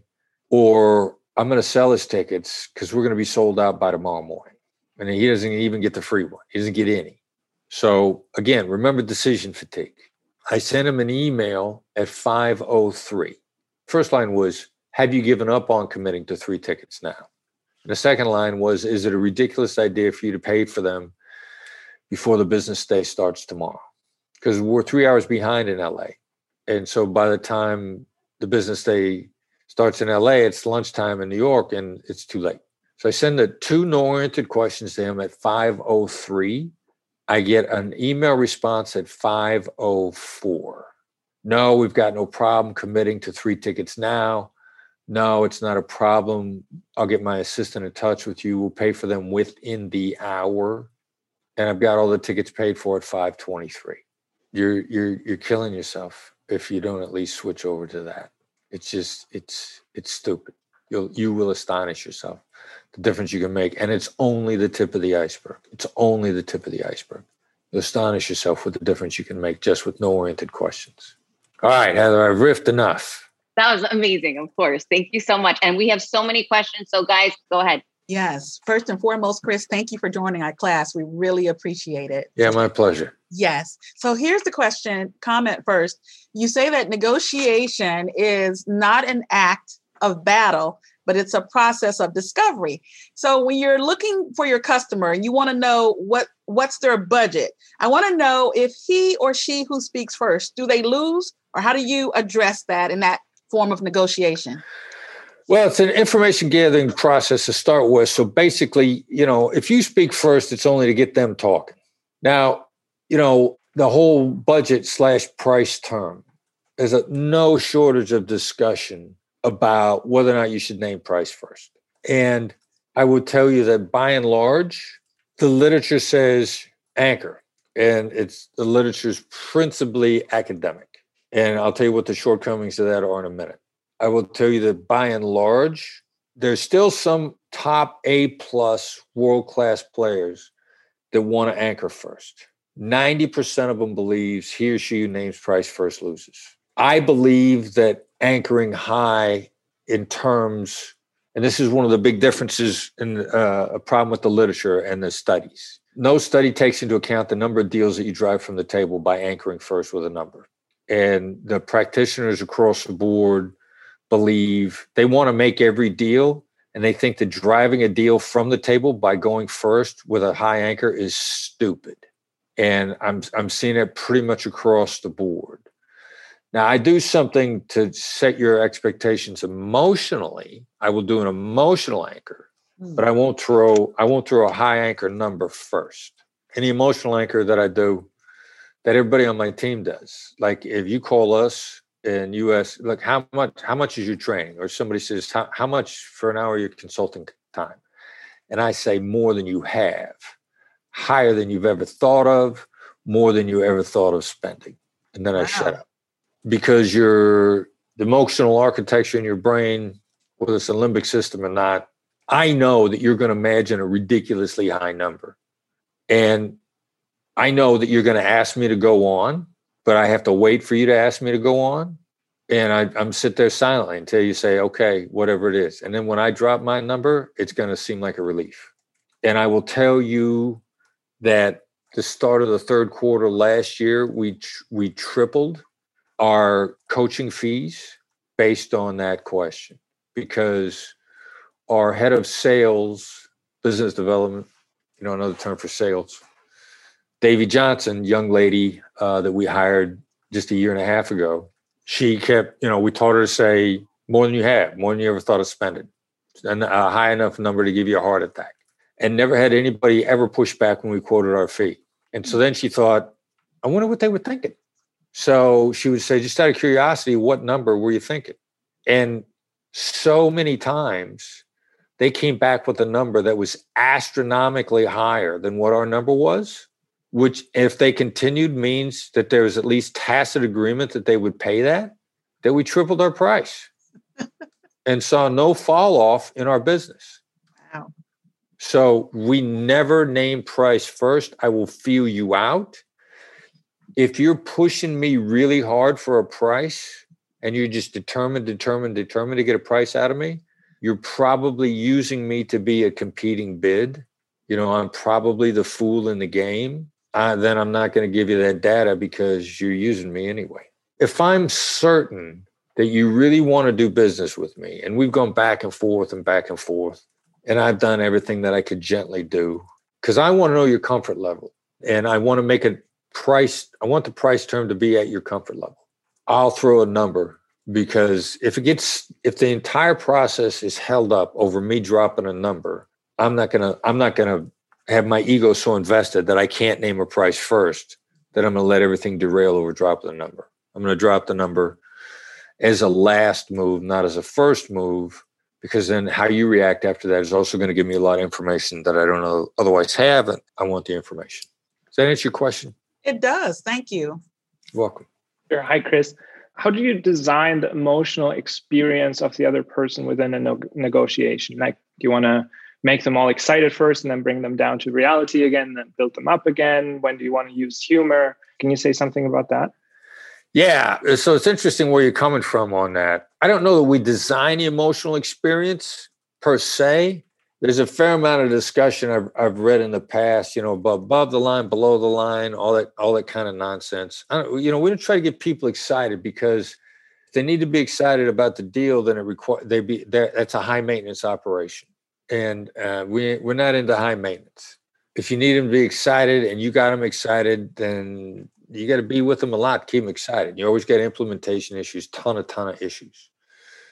B: or I'm going to sell his tickets because we're going to be sold out by tomorrow morning. And he doesn't even get the free one. He doesn't get any. So again, remember decision fatigue. I sent him an email at five oh three. First line was, have you given up on committing to three tickets now? And the second line was, is it a ridiculous idea for you to pay for them before the business day starts tomorrow? Because we're three hours behind in L A. And so by the time the business day starts in L A, it's lunchtime in New York, and it's too late. So I send the two no-oriented questions to him at five oh three. I get an email response at five oh four. No, we've got no problem committing to three tickets now. No, it's not a problem. I'll get my assistant in touch with you. We'll pay for them within the hour. And I've got all the tickets paid for at five twenty-three. You're you're you're killing yourself if you don't at least switch over to that. It's just it's it's stupid. You'll you will astonish yourself the difference you can make, and it's only the tip of the iceberg. It's only the tip of the iceberg. You'll astonish yourself with the difference you can make just with no-oriented questions. All right, Heather, I've riffed enough.
E: That was amazing, of course. Thank you so much. And we have so many questions. So guys, go ahead.
F: Yes. First and foremost, Chris, thank you for joining our class. We really appreciate it.
B: Yeah, my pleasure.
F: Yes. So here's the question, comment first. You say that negotiation is not an act of battle, but it's a process of discovery. So when you're looking for your customer and you want to know what what's their budget, I want to know if he or she who speaks first, do they lose, or how do you address that in that form of negotiation?
B: Well, it's an information gathering process to start with. So basically, you know, if you speak first, it's only to get them talking. Now, you know, the whole budget slash price term, there's a no shortage of discussion about whether or not you should name price first. And I would tell you that by and large, the literature says anchor, and it's the literature is principally academic. And I'll tell you what the shortcomings of that are in a minute. I will tell you that by and large, there's still some top A plus world-class players that want to anchor first. ninety percent of them believes he or she who names price first loses. I believe that anchoring high in terms, and this is one of the big differences in uh, a problem with the literature and the studies. No study takes into account the number of deals that you drive from the table by anchoring first with a number. And the practitioners across the board believe they want to make every deal, and they think that driving a deal from the table by going first with a high anchor is stupid. And I'm I'm seeing it pretty much across the board. Now, I do something to set your expectations emotionally. I will do an emotional anchor, but I won't throw I won't throw a high anchor number first. Any emotional anchor that I do, that everybody on my team does. Like if you call us in U S, look, how much how much is your training? Or somebody says, how, how much for an hour your consulting time? And I say more than you have, higher than you've ever thought of, more than you ever thought of spending. And then I wow. shut up. Because your the emotional architecture in your brain, whether it's a limbic system or not, I know that you're going to imagine a ridiculously high number. And I know that you're going to ask me to go on, but I have to wait for you to ask me to go on. And I, I'm sit there silently until you say, okay, whatever it is. And then when I drop my number, it's going to seem like a relief. And I will tell you that the start of the third quarter last year, we we tripled our coaching fees based on that question, because our head of sales, business development, you know, another term for sales, Davy Johnson, young lady uh, that we hired just a year and a half ago, she kept, you know, we taught her to say more than you have, more than you ever thought of spending, and a high enough number to give you a heart attack, and never had anybody ever push back when we quoted our fee. And so then she thought, I wonder what they were thinking. So she would say, just out of curiosity, what number were you thinking? And so many times they came back with a number that was astronomically higher than what our number was, which if they continued means that there was at least tacit agreement that they would pay that, that we tripled our price and saw no fall off in our business.
F: Wow.
B: So we never name price first. I will feel you out. If you're pushing me really hard for a price and you're just determined, determined, determined to get a price out of me, you're probably using me to be a competing bid. You know, I'm probably the fool in the game. Uh, then I'm not going to give you that data because you're using me anyway. If I'm certain that you really want to do business with me, and we've gone back and forth and back and forth, and I've done everything that I could gently do, because I want to know your comfort level, and I want to make it price. I want the price term to be at your comfort level. I'll throw a number, because if it gets, if the entire process is held up over me dropping a number, I'm not gonna, I'm not gonna have my ego so invested that I can't name a price first, that I'm gonna let everything derail over dropping the number. I'm gonna drop the number as a last move, not as a first move, because then how you react after that is also going to give me a lot of information that I don't know otherwise have, and I want the information. Does that answer your question?
F: It does. Thank you.
B: You're welcome.
G: Sure. Hi, Chris. How do you design the emotional experience of the other person within a no- negotiation? Like, do you want to make them all excited first and then bring them down to reality again, then build them up again? When do you want to use humor? Can you say something about that?
B: Yeah. So it's interesting where you're coming from on that. I don't know that we design the emotional experience per se. There's a fair amount of discussion I've, I've read in the past, you know, above, above the line, below the line, all that, all that kind of nonsense. I don't, you know, we don't try to get people excited, because if they need to be excited about the deal, then it requires they be there. That's a high maintenance operation, and uh, we we're not into high maintenance. If you need them to be excited and you got them excited, then you got to be with them a lot, keep them excited. You always got implementation issues, ton of ton of issues.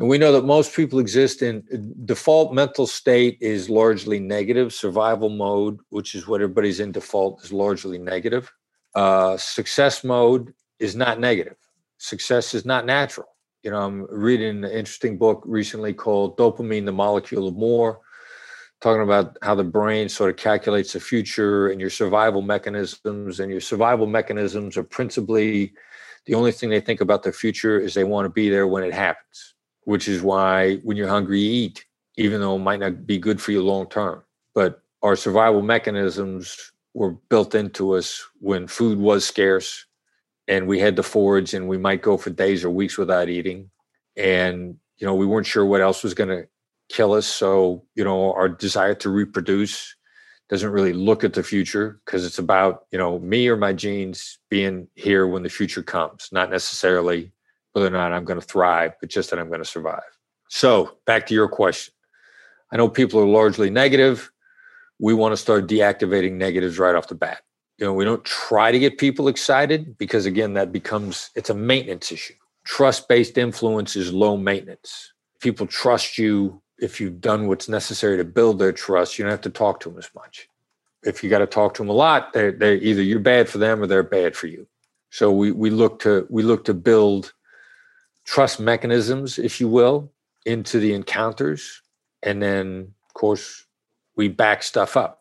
B: And we know that most people exist in default mental state is largely negative. Survival mode, which is what everybody's in default, is largely negative. Uh, success mode is not negative. Success is not natural. You know, I'm reading an interesting book recently called Dopamine, the Molecule of More, talking about how the brain sort of calculates the future and your survival mechanisms. And your survival mechanisms are principally the only thing they think about the future is they want to be there when it happens, which is why when you're hungry, you eat, even though it might not be good for you long term. But our survival mechanisms were built into us when food was scarce and we had to forage, and we might go for days or weeks without eating. And, you know, we weren't sure what else was going to kill us. So, you know, our desire to reproduce doesn't really look at the future because it's about, you know, me or my genes being here when the future comes, not necessarily whether or not I'm going to thrive, but just that I'm going to survive. So back to your question. I know people are largely negative. We want to start deactivating negatives right off the bat. You know, we don't try to get people excited because, again, that becomes, it's a maintenance issue. Trust-based influence is low maintenance. People trust you if you've done what's necessary to build their trust. You don't have to talk to them as much. If you got to talk to them a lot, they're, they're either you're bad for them or they're bad for you. So we we look to we look to build trust mechanisms, if you will, into the encounters, and then, of course, we back stuff up.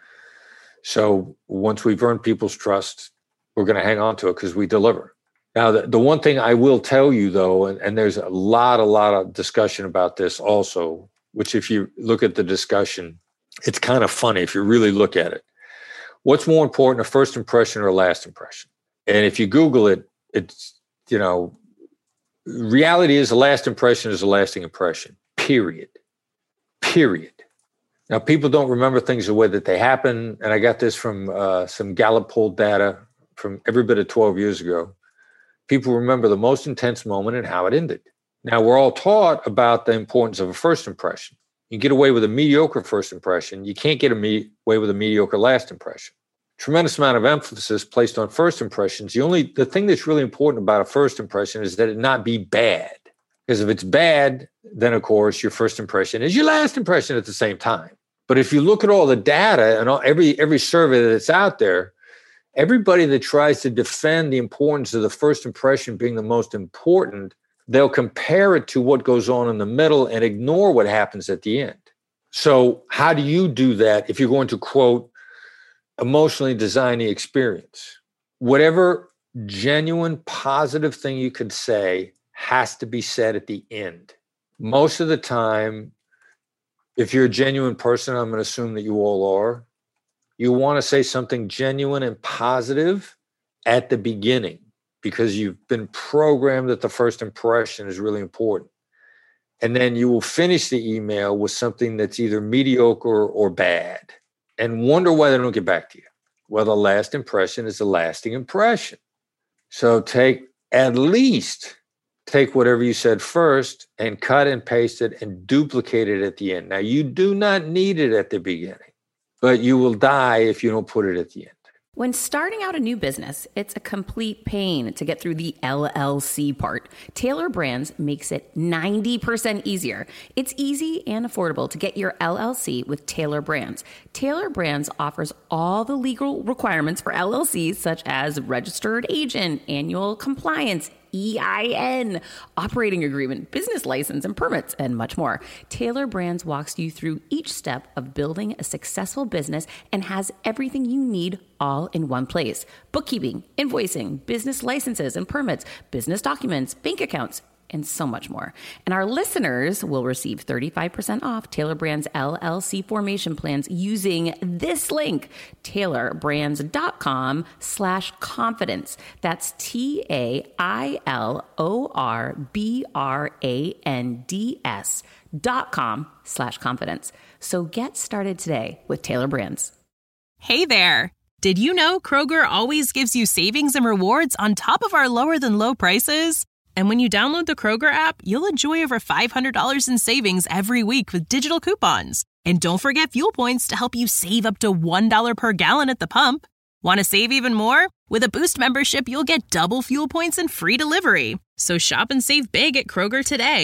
B: So once we've earned people's trust, we're going to hang on to it because we deliver. Now, the, the one thing I will tell you, though, and, and there's a lot, a lot of discussion about this also, which if you look at the discussion, it's kind of funny if you really look at it. What's more important, a first impression or a last impression? And if you Google it, it's, you know, reality is the last impression is a lasting impression, period. Period. Now, people don't remember things the way that they happen. And I got this from uh, some Gallup poll data from every bit of twelve years ago. People remember the most intense moment and how it ended. Now, we're all taught about the importance of a first impression. You get away with a mediocre first impression. You can't get away with a mediocre last impression. Tremendous amount of emphasis placed on first impressions. The only, the thing that's really important about a first impression is that it not be bad. Because if it's bad, then of course your first impression is your last impression at the same time. But if you look at all the data and all, every every survey that's out there, everybody that tries to defend the importance of the first impression being the most important, they'll compare it to what goes on in the middle and ignore what happens at the end. So how do you do that if you're going to, quote, emotionally design the experience? Whatever genuine positive thing you could say has to be said at the end. Most of the time, if you're a genuine person, I'm going to assume that you all are, you want to say something genuine and positive at the beginning because you've been programmed that the first impression is really important. And then you will finish the email with something that's either mediocre or bad and wonder why they don't get back to you. Well, the last impression is the lasting impression. So take at least take whatever you said first and cut and paste it and duplicate it at the end. Now, you do not need it at the beginning, but you will die if you don't put it at the end.
A: When starting out a new business, it's a complete pain to get through the L L C part. Tailor Brands makes it ninety percent easier. It's easy and affordable to get your L L C with Tailor Brands. Tailor Brands offers all the legal requirements for L L Cs, such as registered agent, annual compliance, E I N, operating agreement, business license, and permits, and much more. Tailor Brands walks you through each step of building a successful business and has everything you need all in one place. Bookkeeping, invoicing, business licenses and permits, business documents, bank accounts, and so much more. And our listeners will receive thirty-five percent off Tailor Brands L L C formation plans using this link, tailorbrands.com slash confidence. That's T A I L O R B R A N D S dot com slash confidence. So get started today with Tailor Brands.
H: Hey there. Did you know Kroger always gives you savings and rewards on top of our lower than low prices? And when you download the Kroger app, you'll enjoy over five hundred dollars in savings every week with digital coupons. And don't forget fuel points to help you save up to one dollar per gallon at the pump. Want to save even more? With a Boost membership, you'll get double fuel points and free delivery. So shop and save big at Kroger today.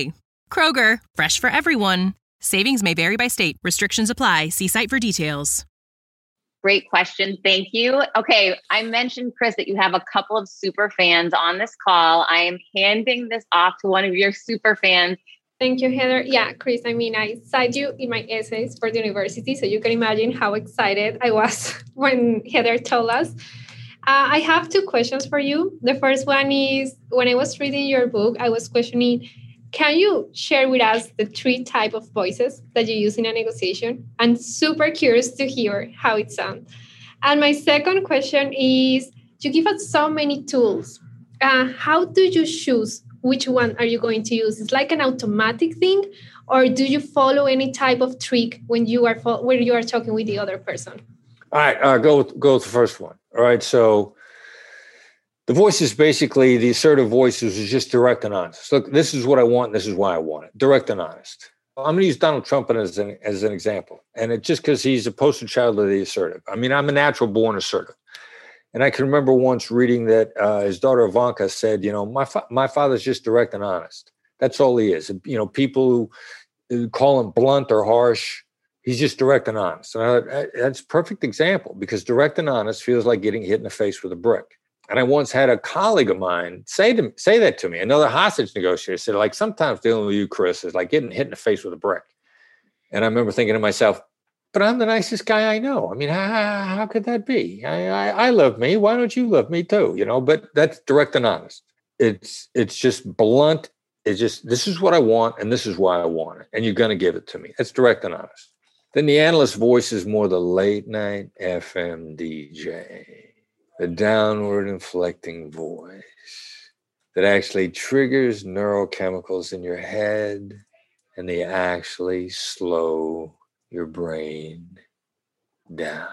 H: Kroger, fresh for everyone. Savings may vary by state. Restrictions apply. See site for details.
E: Great question. Thank you. Okay. I mentioned, Chris, that you have a couple of super fans on this call. I am handing this off to one of your super fans.
I: Thank you, Heather. Yeah, Chris, I mean, I cite you in my essays for the university, so you can imagine how excited I was when Heather told us. Uh, I have two questions for you. The first one is, when I was reading your book, I was questioning, can you share with us the three type of voices that you use in a negotiation? I'm super curious to hear how it sounds. And my second question is, you give us so many tools. Uh, how do you choose which one are you going to use? It's like an automatic thing, or do you follow any type of trick when you are fo- when you are talking with the other person?
B: All right, uh, go with, go with the first one. All right, so the voice is basically, the assertive voices is just direct and honest. Look, this is what I want. And this is why I want it. Direct and honest. I'm going to use Donald Trump as an as an example, and it just because he's a poster child of the assertive. I mean, I'm a natural born assertive. And I can remember once reading that uh, his daughter Ivanka said, you know, my fa- my father's just direct and honest. That's all he is. You know, people who, who call him blunt or harsh, he's just direct and honest. And I, that's a perfect example, because direct and honest feels like getting hit in the face with a brick. And I once had a colleague of mine say to say that to me, another hostage negotiator said, like, sometimes dealing with you, Chris, is like getting hit in the face with a brick. And I remember thinking to myself, but I'm the nicest guy I know. I mean, how, how could that be? I, I, I love me. Why don't you love me too? You know, but that's direct and honest. It's it's just blunt. It's just, this is what I want, and this is why I want it. And you're going to give it to me. That's direct and honest. Then the analyst voice is more the late night F M D J, the downward inflecting voice that actually triggers neurochemicals in your head, and they actually slow your brain down.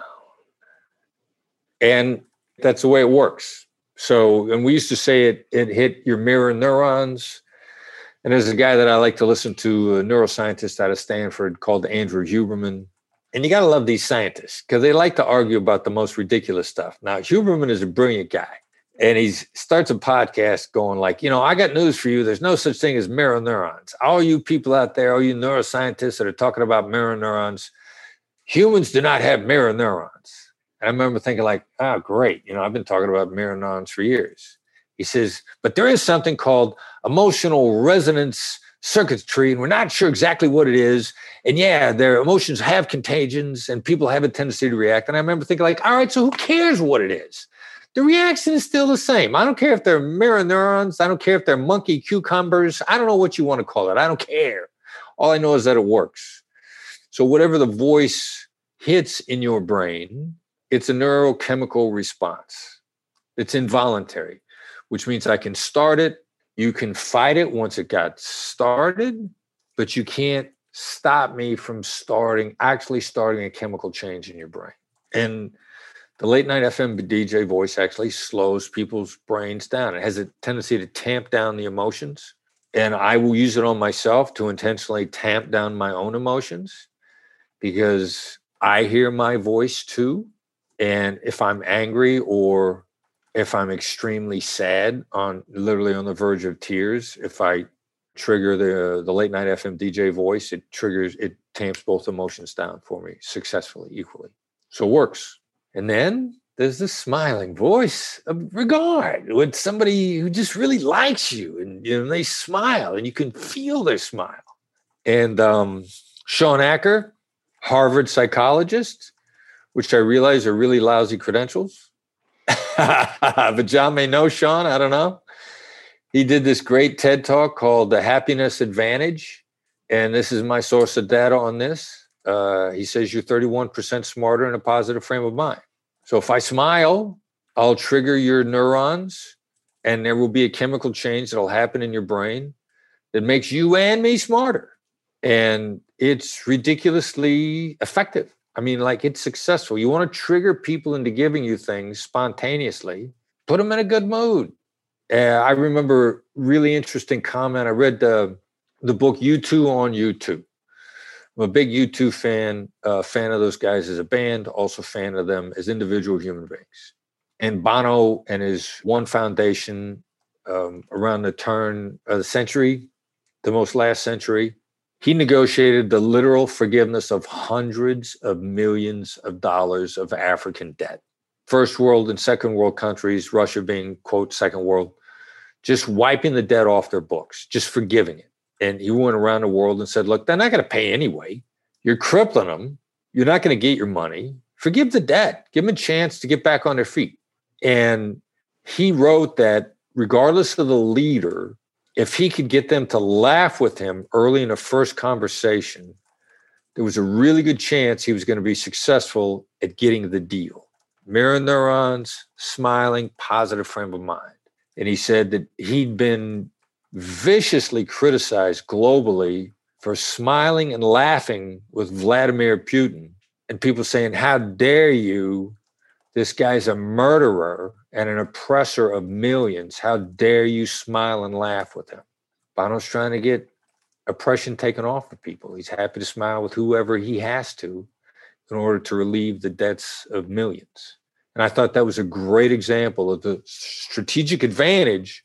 B: And that's the way it works. So, and we used to say it, it hit your mirror neurons. And there's a guy that I like to listen to, a neuroscientist out of Stanford called Andrew Huberman. And you got to love these scientists because they like to argue about the most ridiculous stuff. Now, Huberman is a brilliant guy. And he starts a podcast going like, you know, I got news for you. There's no such thing as mirror neurons. All you people out there, all you neuroscientists that are talking about mirror neurons, humans do not have mirror neurons. And I remember thinking like, oh, great. You know, I've been talking about mirror neurons for years. He says, but there is something called emotional resonance circuitry, and we're not sure exactly what it is. And yeah, their emotions have contagions and people have a tendency to react. And I remember thinking like, all right, so who cares what it is? The reaction is still the same. I don't care if they're mirror neurons. I don't care if they're monkey cucumbers. I don't know what you want to call it. I don't care. All I know is that it works. So whatever the voice hits in your brain, it's a neurochemical response. It's involuntary, which means I can start it. You can fight it once it got started, but you can't stop me from starting, actually starting a chemical change in your brain. And the late night F M D J voice actually slows people's brains down. It has a tendency to tamp down the emotions. And I will use it on myself to intentionally tamp down my own emotions, because I hear my voice too. And if I'm angry or if I'm extremely sad, on literally on the verge of tears, if I trigger the the late night F M D J voice, it triggers, it tamps both emotions down for me successfully, equally. So it works. And then there's the smiling voice of regard, with somebody who just really likes you, and you know, they smile and you can feel their smile. And um, Sean Acker, Harvard psychologist, which I realize are really lousy credentials. But John may know Sean, I don't know. He did this great TED Talk called The Happiness Advantage. And this is my source of data on this. Uh, he says you're thirty-one percent smarter in a positive frame of mind. So if I smile, I'll trigger your neurons, and there will be a chemical change that'll happen in your brain that makes you and me smarter. And it's ridiculously effective. I mean, like, it's successful. You want to trigger people into giving you things spontaneously, put them in a good mood. Uh, I remember really interesting comment. I read the, the book U two on U two. I'm a big U two fan, uh, fan of those guys as a band, also fan of them as individual human beings. And Bono and his One Foundation um, around the turn of the century the most last century. He negotiated the literal forgiveness of hundreds of millions of dollars of African debt. First world and second world countries, Russia being, quote, second world, just wiping the debt off their books, just forgiving it. And he went around the world and said, look, they're not going to pay anyway. You're crippling them. You're not going to get your money. Forgive the debt. Give them a chance to get back on their feet. And he wrote that regardless of the leader, if he could get them to laugh with him early in the first conversation, there was a really good chance he was going to be successful at getting the deal. Mirror neurons, smiling, positive frame of mind. And he said that he'd been viciously criticized globally for smiling and laughing with Vladimir Putin, and people saying, how dare you? This guy's a murderer and an oppressor of millions. How dare you smile and laugh with him? Bono's trying to get oppression taken off of people. He's happy to smile with whoever he has to in order to relieve the debts of millions. And I thought that was a great example of the strategic advantage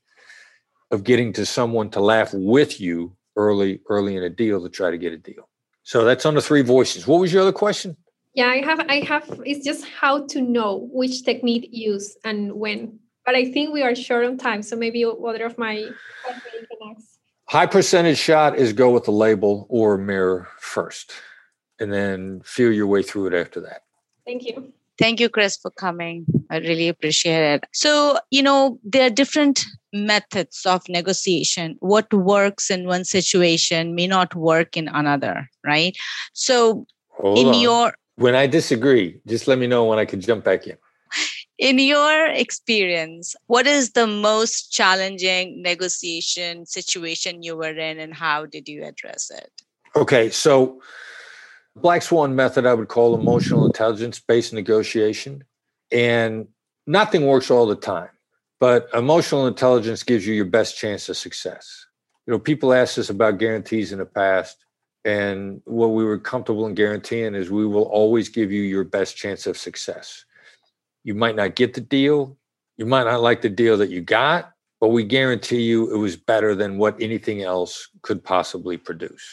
B: of getting to someone to laugh with you early, early in a deal to try to get a deal. So that's on the three voices. What was your other question?
I: Yeah, I have, I have, it's just how to know which technique use and when. But I think we are short on time. So maybe other of my questions can ask.
B: High percentage shot is go with the label or mirror first, and then feel your way through it after that.
I: Thank you.
J: Thank you, Chris, for coming. I really appreciate it. So, you know, there are different methods of negotiation. What works in one situation may not work in another, right? So
B: Hold
J: in
B: on.
J: your...
B: When I disagree, just let me know when I can jump back in.
J: In your experience, what is the most challenging negotiation situation you were in, and how did you address it?
B: Okay, so Black Swan method, I would call emotional intelligence-based negotiation. And nothing works all the time, but emotional intelligence gives you your best chance of success. You know, people asked us about guarantees in the past, and what we were comfortable in guaranteeing is we will always give you your best chance of success. You might not get the deal. You might not like the deal that you got, but we guarantee you it was better than what anything else could possibly produce.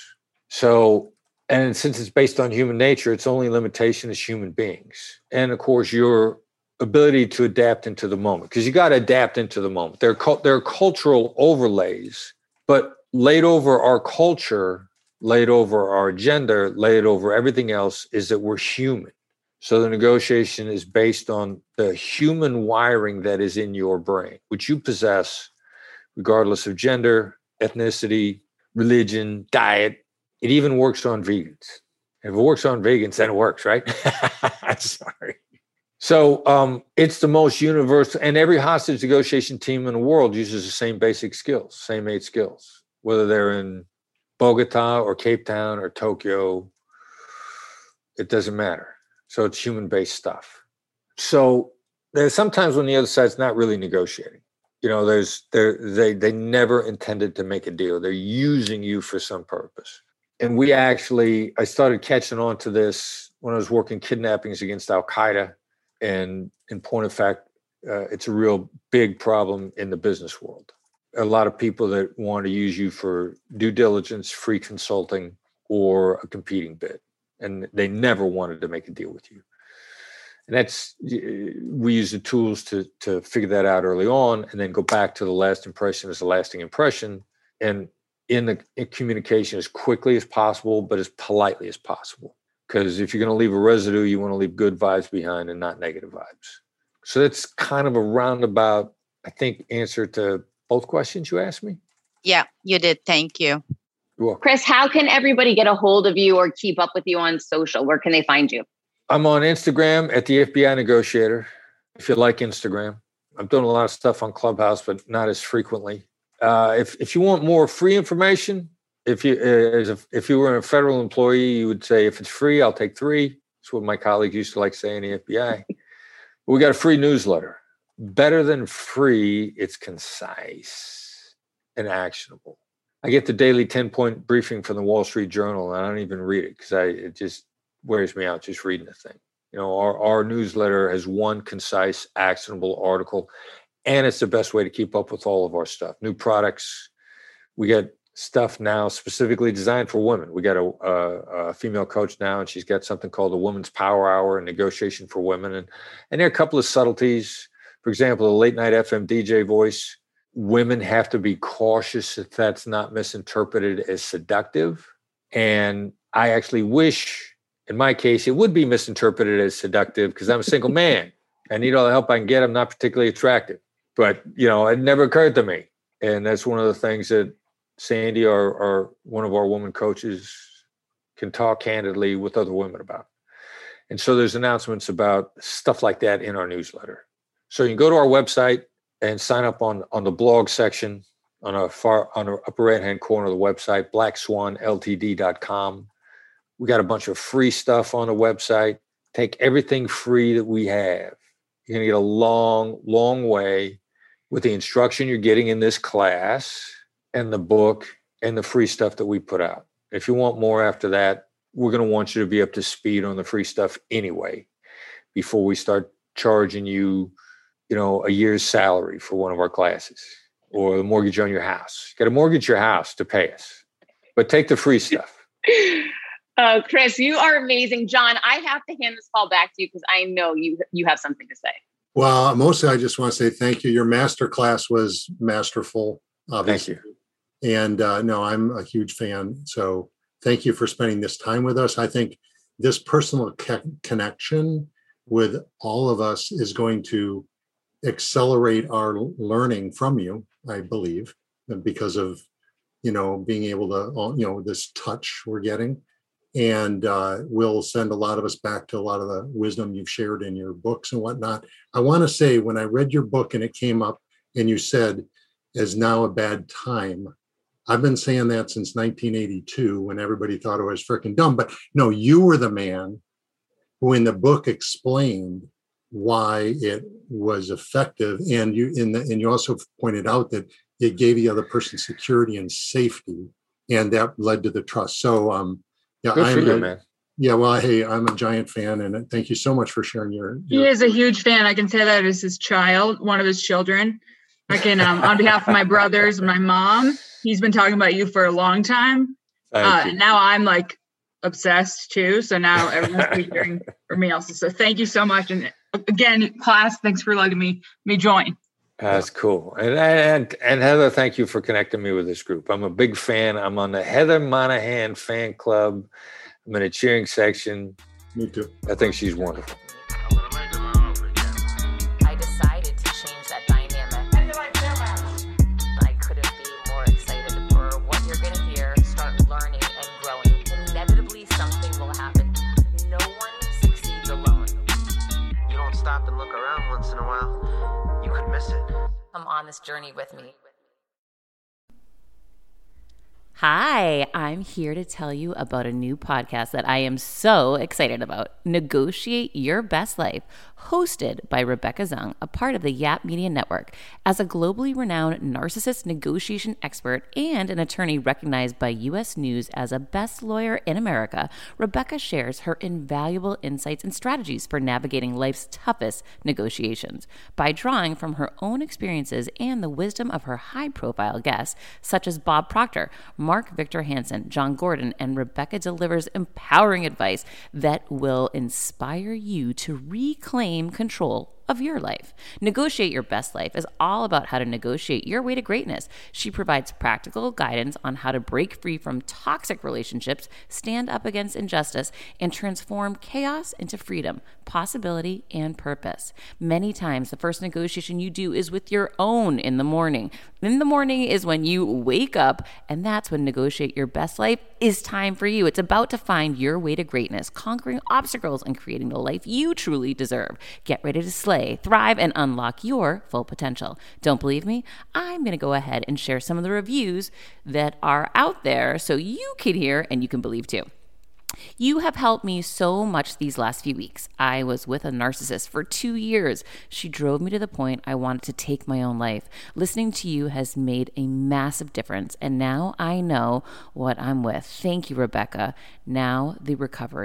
B: So, and since it's based on human nature, its only limitation is human beings. And of course, your ability to adapt into the moment, because you got to adapt into the moment. There are, there are cultural overlays, but laid over our culture, laid over our gender, laid over everything else is that we're human. So the negotiation is based on the human wiring that is in your brain, which you possess regardless of gender, ethnicity, religion, diet. It even works on vegans. If it works on vegans, then it works, right? Sorry. So um, it's the most universal, and every hostage negotiation team in the world uses the same basic skills, same eight skills, whether they're in Bogota or Cape Town or Tokyo, it doesn't matter. So it's human-based stuff. So there's sometimes when the other side's not really negotiating. You know, there's they they never intended to make a deal. They're using you for some purpose. And we actually, I started catching on to this when I was working kidnappings against Al-Qaeda. And in point of fact, uh, it's a real big problem in the business world. A lot of people that want to use you for due diligence, free consulting, or a competing bid. And they never wanted to make a deal with you. And that's, we use the tools to, to figure that out early on and then go back to the last impression as a lasting impression. And in the in communication as quickly as possible, but as politely as possible. Because if you're going to leave a residue, you want to leave good vibes behind and not negative vibes. So that's kind of a roundabout, I think, answer to both questions you asked me.
J: Yeah, you did. Thank you.
E: Chris, how can everybody get a hold of you or keep up with you on social? Where can they find you?
B: I'm on Instagram at the F B I Negotiator, if you like Instagram. I'm doing a lot of stuff on Clubhouse, but not as frequently. Uh, if if you want more free information, if you uh, as a, if you were a federal employee, you would say, if it's free, I'll take three. That's what my colleagues used to like saying in the F B I. But we got a free newsletter. Better than free, it's concise and actionable. I get the daily ten-point briefing from the Wall Street Journal, and I don't even read it because I it just wears me out just reading the thing. You know, our, our newsletter has one concise, actionable article, and it's the best way to keep up with all of our stuff. New products. We get stuff now specifically designed for women. We got a, a, a female coach now, and she's got something called the Women's Power Hour and Negotiation for Women. And, and there are a couple of subtleties. For example, the late night F M D J voice, women have to be cautious that that's not misinterpreted as seductive. And I actually wish, in my case, it would be misinterpreted as seductive because I'm a single man. I need all the help I can get. I'm not particularly attractive. But, you know, it never occurred to me. And that's one of the things that Sandy, or, or one of our woman coaches, can talk candidly with other women about. And so there's announcements about stuff like that in our newsletter. So you can go to our website and sign up on, on the blog section on a far on the upper right-hand corner of the website, black swan L T D dot com. We got a bunch of free stuff on the website. Take everything free that we have. You're going to get a long, long way with the instruction you're getting in this class and the book and the free stuff that we put out. If you want more after that, we're going to want you to be up to speed on the free stuff anyway, before we start charging you, you know, a year's salary for one of our classes, or the mortgage on your house. You got to mortgage your house to pay us, but take the free stuff.
E: Uh, Chris, you are amazing. John, I have to hand this call back to you because I know you you have something to say.
K: Well, mostly I just want to say thank you. Your master class was masterful. Obviously.
B: Thank you.
K: And uh, no, I'm a huge fan. So thank you for spending this time with us. I think this personal co- connection with all of us is going to accelerate our learning from you, I believe, because of, you know, being able to, you know, this touch we're getting. And uh, will send a lot of us back to a lot of the wisdom you've shared in your books and whatnot. I want to say, when I read your book and it came up and you said, "Is now a bad time," I've been saying that since nineteen eighty-two, when everybody thought it was freaking dumb. But no, you were the man who in the book explained why it was effective. And you in the, and you also pointed out that it gave the other person security and safety, and that led to the trust. So, um, yeah,
B: Good
K: I'm
B: for you,
K: a,
B: man.
K: Yeah, well, hey, I'm a giant fan, and thank you so much for sharing your. your
L: He is a huge fan. I can say that as his child, one of his children. I can, um, on behalf of my brothers and my mom, he's been talking about you for a long time. Uh, and now I'm like obsessed too. So now everyone's be hearing from me also. So thank you so much. And again, class, thanks for letting me me join.
B: That's cool. And, and and Heather, thank you for connecting me with this group. I'm a big fan. I'm on the Heather Monahan fan club. I'm in a cheering section.
K: Me too.
B: I think she's wonderful.
M: I decided to change that dynamic. I couldn't be more excited for what you're going to hear, start learning and growing. Inevitably, something will happen. No one succeeds alone.
N: You don't stop and look around once in a while, you could miss it.
M: Come on this journey with me.
A: Hi, I'm here to tell you about a new podcast that I am so excited about, Negotiate Your Best Life, hosted by Rebecca Zung, a part of the Yap Media Network. As a globally renowned narcissist negotiation expert and an attorney recognized by U S News as a best lawyer in America, Rebecca shares her invaluable insights and strategies for navigating life's toughest negotiations. By drawing from her own experiences and the wisdom of her high-profile guests, such as Bob Proctor, Mark Victor Hansen, John Gordon, and Rebecca delivers empowering advice that will inspire you to reclaim control of your life. Negotiate Your Best Life is all about how to negotiate your way to greatness. She provides practical guidance on how to break free from toxic relationships, stand up against injustice, and transform chaos into freedom, possibility, and purpose. Many times, the first negotiation you do is with your own in the morning. In the morning is when you wake up, and that's when Negotiate Your Best Life is time for you. It's about to find your way to greatness, conquering obstacles, and creating the life you truly deserve. Get ready to slay, thrive, and unlock your full potential. Don't believe me? I'm going to go ahead and share some of the reviews that are out there so you can hear and you can believe too. You have helped me so much these last few weeks. I was with a narcissist for two years. She drove me to the point I wanted to take my own life. Listening to you has made a massive difference, and now I know what I'm with. Thank you, Rebecca. Now the recovery.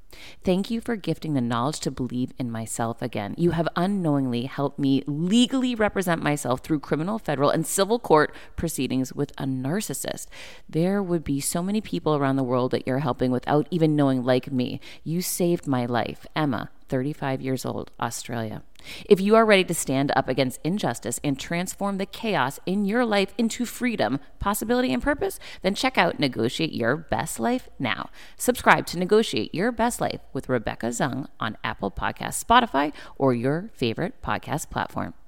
A: Thank you for gifting the knowledge to believe in myself again. You have unknowingly helped me legally represent myself through criminal, federal, and civil court proceedings with a narcissist. There would be so many people around the world that you're helping without even knowing, like me. You saved my life. Emma, thirty-five years old, Australia. If you are ready to stand up against injustice and transform the chaos in your life into freedom, possibility, and purpose, then check out Negotiate Your Best Life now. Subscribe to Negotiate Your Best Life with Rebecca Zung on Apple Podcasts, Spotify, or your favorite podcast platform.